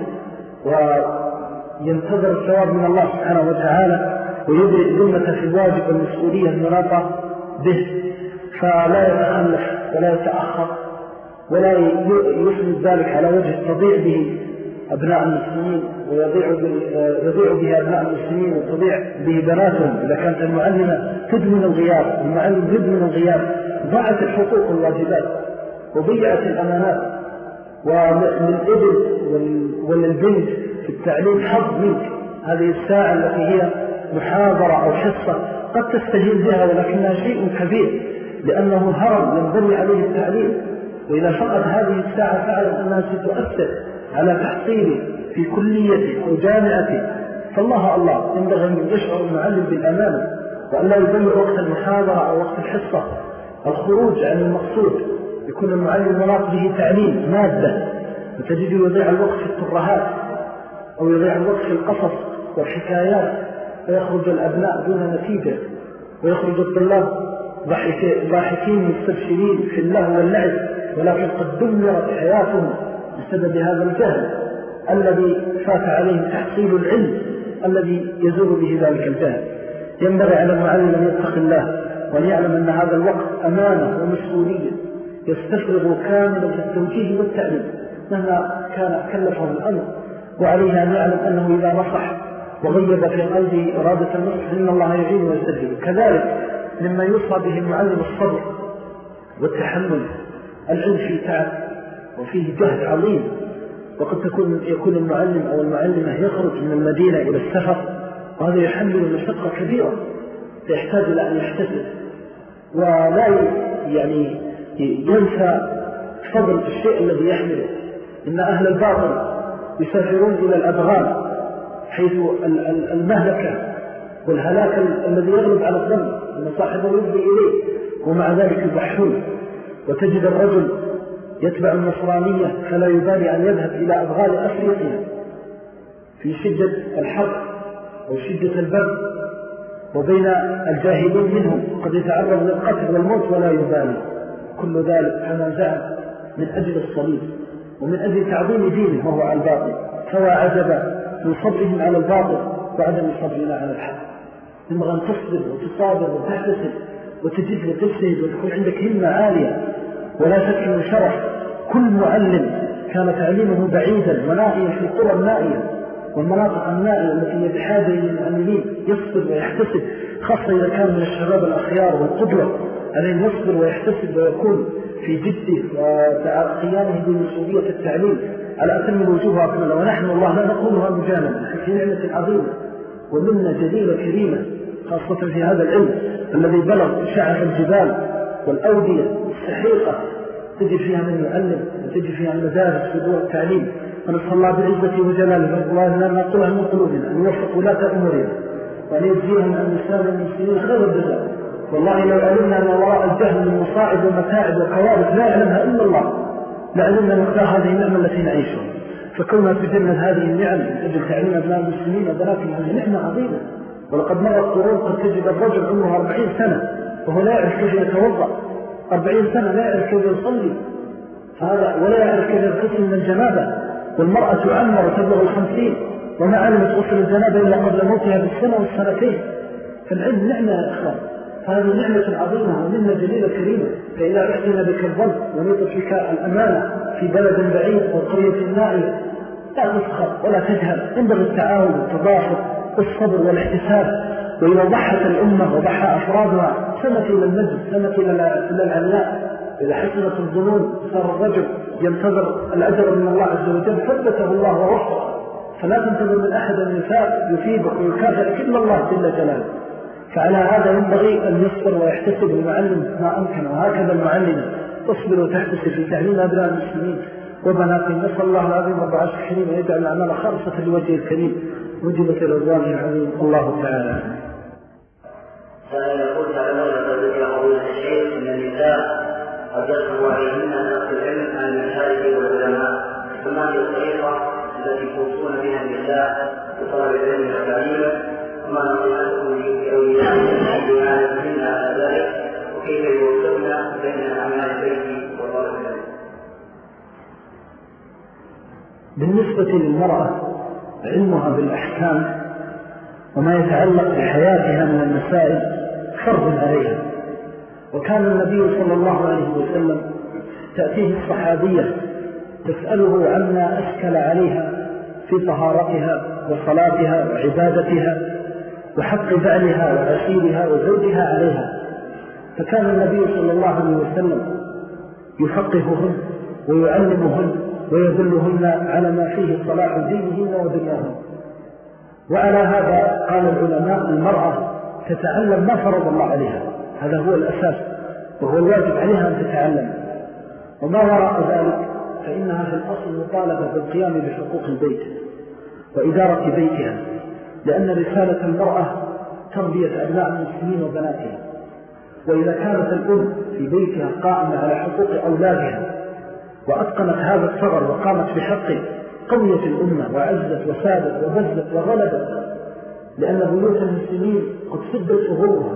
Speaker 1: وينتظر الثواب من الله سبحانه وتعالى، ويبرئ ذمته في الواجب والمسؤولية المناطة به. فلا يتخلف ولا يتأخر ولا يسند ذلك على وجه تضيع به أبناء المسلمين ويضيع به أبناء المسلمين وتضيع به بناتهم. إذا كانت المعلمة تدمن الغياب والمعلم يدمن الغياب ضاعت الحقوق والواجبات وضيعت الأمانات. وللإبن وللبنت في التعليم حظ منك هذه الساعة التي هي محاضرة أو حصة قد تستهين بها، ولكنها شيء كبير لأنه هرم ينبني عليه التعليم. وإذا فقد هذه الساعة فعلا أنها ستؤثر على تحصيله في كليته أو جامعته. فالله الله ينبغي أن يشعر المعلم بالأمانة، وأن لا يضيع وقت المحاضرة أو وقت الحصة الخروج عن المقصود. يكون المعلم مناط به تعليم مادة، وتجد يضيع الوقت في الترهات أو يضيع الوقت في القصص والحكايات، ويخرج الأبناء دون نتيجة، ويخرج الطلاب ضاحكين مستبشرين في اللهو واللعب، ولكن قد دمرت حياتهم بسبب هذا الجهل الذي فات عليهم تحصيل العلم الذي يزول به ذلك الجهل. ينبغي على المعلم أن يتقي الله وأن يعلم أن هذا الوقت أمانة ومسؤولية يستفرغ كاملا في التوجيه والتعليم مهما كان كلفه الأمر، وعليه أن يعلم أنه إذا نصح وغيب في قلبه إرادة النصح إن الله يعين ويستجيب. كذلك مما يوصى به المعلم الصبر والتحمل. العلم فيه تعب وفيه جهد عظيم، وقد يكون المعلم أو المعلمة يخرج من المدينة إلى السفر، وهذا يحمل مشقة كبيرة يحتاج إلى أن يحتسب، ولا ينسى فضل الشيء الذي يحمله. إن أهل الباطل يسافرون إلى الأبغال حيث المهلكة والهلاك الذي يغلب على الظن أن صاحبه يفضي إليه، ومع ذلك يضحون. وتجد الرجل يتبع النصرانية فلا يبالي أن يذهب إلى أبغال أفريقيا في شدة الحر أو شدة البرد، وبين الجاهلين منهم قد يتعرض للقتل والموت ولا يبالي. كل ذلك كما زعم من أجل الصليب ومن أجل تعظيم دينه وهو على الباطل. فوا عجبا من صبرهم على الباطل وعدم صبرنا على الحق. ينبغي أن تصبر وتصابر وتحتسب وتجد وتجتهد وتكون عندك همة عالية ولا شك من شرف. كل معلم كان تعليمه بعيدا ونائيا في القرى النائية والمناطق النائية التي هي بحاجة للمعلمين يصبر ويحتسب، خاصة إذا كان من الشباب الأخيار والقدوة عليه يصبر ويحتسب ويكون في جده وقيامه بمسؤولية التعليم على أتم الوجوه وأكمله. ونحن والله لا نقولها مجاملة، في نعمة عظيمة ومنة جليلة كريمة، خاصة في هذا العلم الذي بلغ شعف الجبال والأودية السحيقة، تجد فيها من يعلم وتجد فيها المدارس ودور التعليم. ونسأل الله بعزته وجلاله والله لنا نقولها من قلوبنا أن يوفق ولاة أمورنا وأن يجزيهم عن الإسلام والمسلمين خير الجزاء. والله لو علمنا ما وراء الجهل من مصاعب ومتاعب وكوارث لا يعلمها إلا الله لعلمنا مقدار هذه النعمة التي نعيشها. فكونها تجنب هذه النعم من أجل تعليم أبناء المسلمين وبناتهم هذه نعمة عظيمة. ولقد مرت قرون قد تجد الرجل عمره 40 سنة وهو لا يعرف كيف يتوضأ، 40 سنة لا يعرف كيف يصلي هذا ولا يعرف كيف يغتسل من الجنابة، والمرأة تعمر وتبلغ 50 وما علمت غسل الجنابة إلا قبل موتها بالسنة والسنتين. فالعلم نعمة يا إخوان، هذه نعمة عظيمة ومنة جليلة كريمة. فإذا أحسن بك الظن ونطف بك الأمانة في بلد بعيد وقرية نائية لا تسخر ولا تجهل، انظر التعاون والتضافر والصبر والاحتساب. وإذا ضحت الأمة وضحى أفرادها سنة إلى المجد سنة إلى العناء. إذا حسنت الظنون صار الرجل ينتظر الأجر من الله عز وجل ثبته الله ووفقه. فلا تنتظر من أحد أن يفيدك ويكافئك إلا الله جل جلاله. فعلى هذا ينبغي أن يصبر ويحتسب المعلم ما أمكن، وهكذا المعلم تصبر وتحتسب في تعليم أبناء المسلمين وبناتهم. نسأل الله العظيم رب العرش الكريم أن يجعل الأعمال خالصة لوجهه الكريم وجبة رضوانه العظيم. الله تعالى
Speaker 2: يقول تعالى ذكر قضية الشيخ من النساء قد يصعب عليهن نقل العلم عن المشايخ والعلماء، فما هي الطريقة التي توصون بها النساء بطلب العلم والتعليم، وما نصيحتكم لأوليائهن على ذلك، وكيف يوصلن بين أعمال البيت وطلب العلم؟
Speaker 1: بالنسبة للمرأة علمها بالأحكام وما يتعلق بحياتها من المسائل فرض عليها. وكان النبي صلى الله عليه وسلم تأتيه الصحابية تسأله عما أشكل عليها في طهارتها وصلاتها وعبادتها وحق بعلها وعشيرها وزوجها عليها، فكان النبي صلى الله عليه وسلم يفقههن ويعلمهن ويدلهن على ما فيه صلاح دينهن ودنياهن. وعلى هذا قال العلماء المرأة تتعلم ما فرض الله عليها، هذا هو الأساس وهو الواجب عليها أن تتعلم. وما وراء ذلك فإنها في الأصل مطالبة بالقيام بحقوق البيت وإدارة بيتها، لأن رسالة المرأة تربية أبناء المسلمين وبناتها. وإذا كانت الأم في بيتها قائمة على حقوق أولادها وأتقنت هذا الثغر وقامت بحقه قوية الأمة وعزت وسادت وبزت وغلبت، لأن بيوت المسلمين قد سدت ظهورها.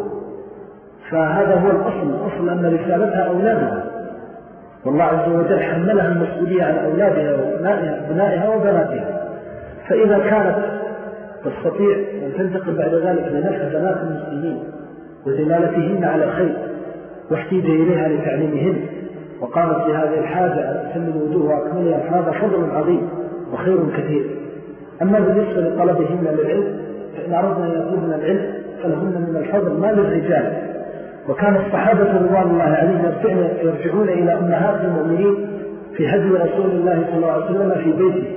Speaker 1: فهذا هو الأصل أن رسالتها أولادها، والله عز وجل حملها المسؤولية عن أولادها وأبنائها وبناتها. فإذا كانت تستطيع أن تنتقل بعد ذلك لنفع بنات المسلمين ودلالتهن على خير واحتيج إليها لتعليمهن وقامت بهذه الحاجة على أتم الوجوه وأكملها، فهذا فضل عظيم وخير كثير. أما بالنسبة لطلبهن للعلم فإن أردنا أن يطلبن العلم فلهن من الفضل ما للرجال. وكان الصحابة رضوان الله عليهم يرجعون إلى أمهات المؤمنين في هدي رسول الله صلى الله عليه وسلم في بيته.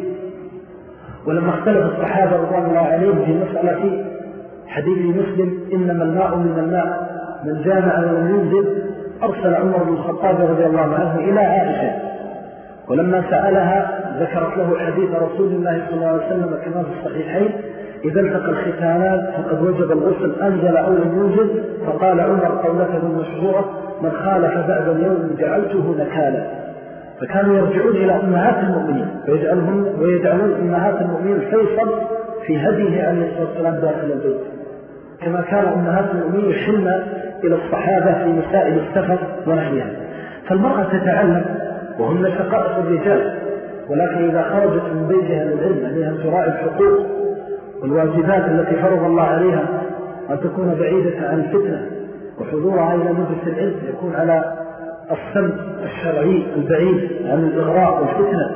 Speaker 1: ولما اختلف الصحابة رضوان الله عليهم في مسألة حديث مسلم إنما الماء من الماء من جامع ولم ينزل، أرسل عمر بن الخطاب رضي الله عنه إلى عائشة، ولما سألها ذكرت له حديث رسول الله صلى الله عليه وسلم كما في الصحيحين إذا التقى الختانان فقد وجب الغسل أنزل أو لم ينزل. فقال عمر قولته المشهورة من خالف بعد اليوم جعلته نكالا. فكانوا يرجعون إلى أمهات المؤمنين ويجعلون أمهات المؤمنين فيصل في هديه عليه الصلاة والسلام داخل البيت، كما كان أمهات المؤمنين يحن إلى الصحابة في مسائل السفر ونحيها. فالمرأة تتعلم وهن شقائق الرجال، ولكن إذا خرجت من بيتها للعلم عليها أن تراعي الحقوق والواجبات التي فرض الله عليها، أن تكون بعيدة عن الفتنة، وحضورها إلى مجلس العلم يكون على السمت الشرعي البعيد عن الإغراء والفتنة.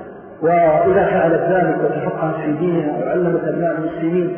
Speaker 1: وإذا فعلت ذلك وتفقهت في دينها وعلمت أبناء المسلمين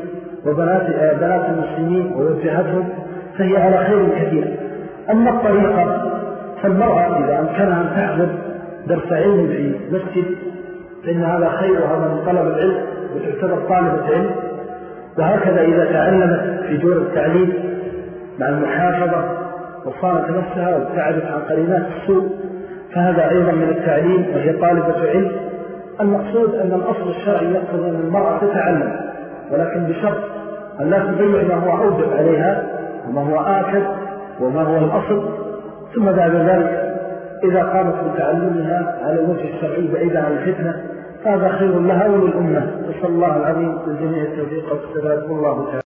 Speaker 1: وبنات المسلمين ووجهتهم فهي على خير كثير. أما الطريقة فالمرأة إذا أمكنها أن تحضر درس علم في مسجد فإن هذا خير، وهذا من طلب العلم وتعتبر طالبة علم. وهكذا إذا تعلمت في دور التعليم مع المحافظة وصانت نفسها وابتعدت عن قرينات السوء فهذا أيضا من التعليم وهي طالبة علم. المقصود أن الأصل الشرعي يقتضي أن المرأة تتعلم، ولكن بشرط أن لا تضيع ما هو أوجب عليها وما هو آكد وما هو الأصل، ثم بعد ذلك إذا قامت بتعلمها على الوجه الشرعي بعيدا عن الفتنة فهذا خير لها وللأمة. نسأل الله العظيم للجميع التوفيق والسداد والله تعالى.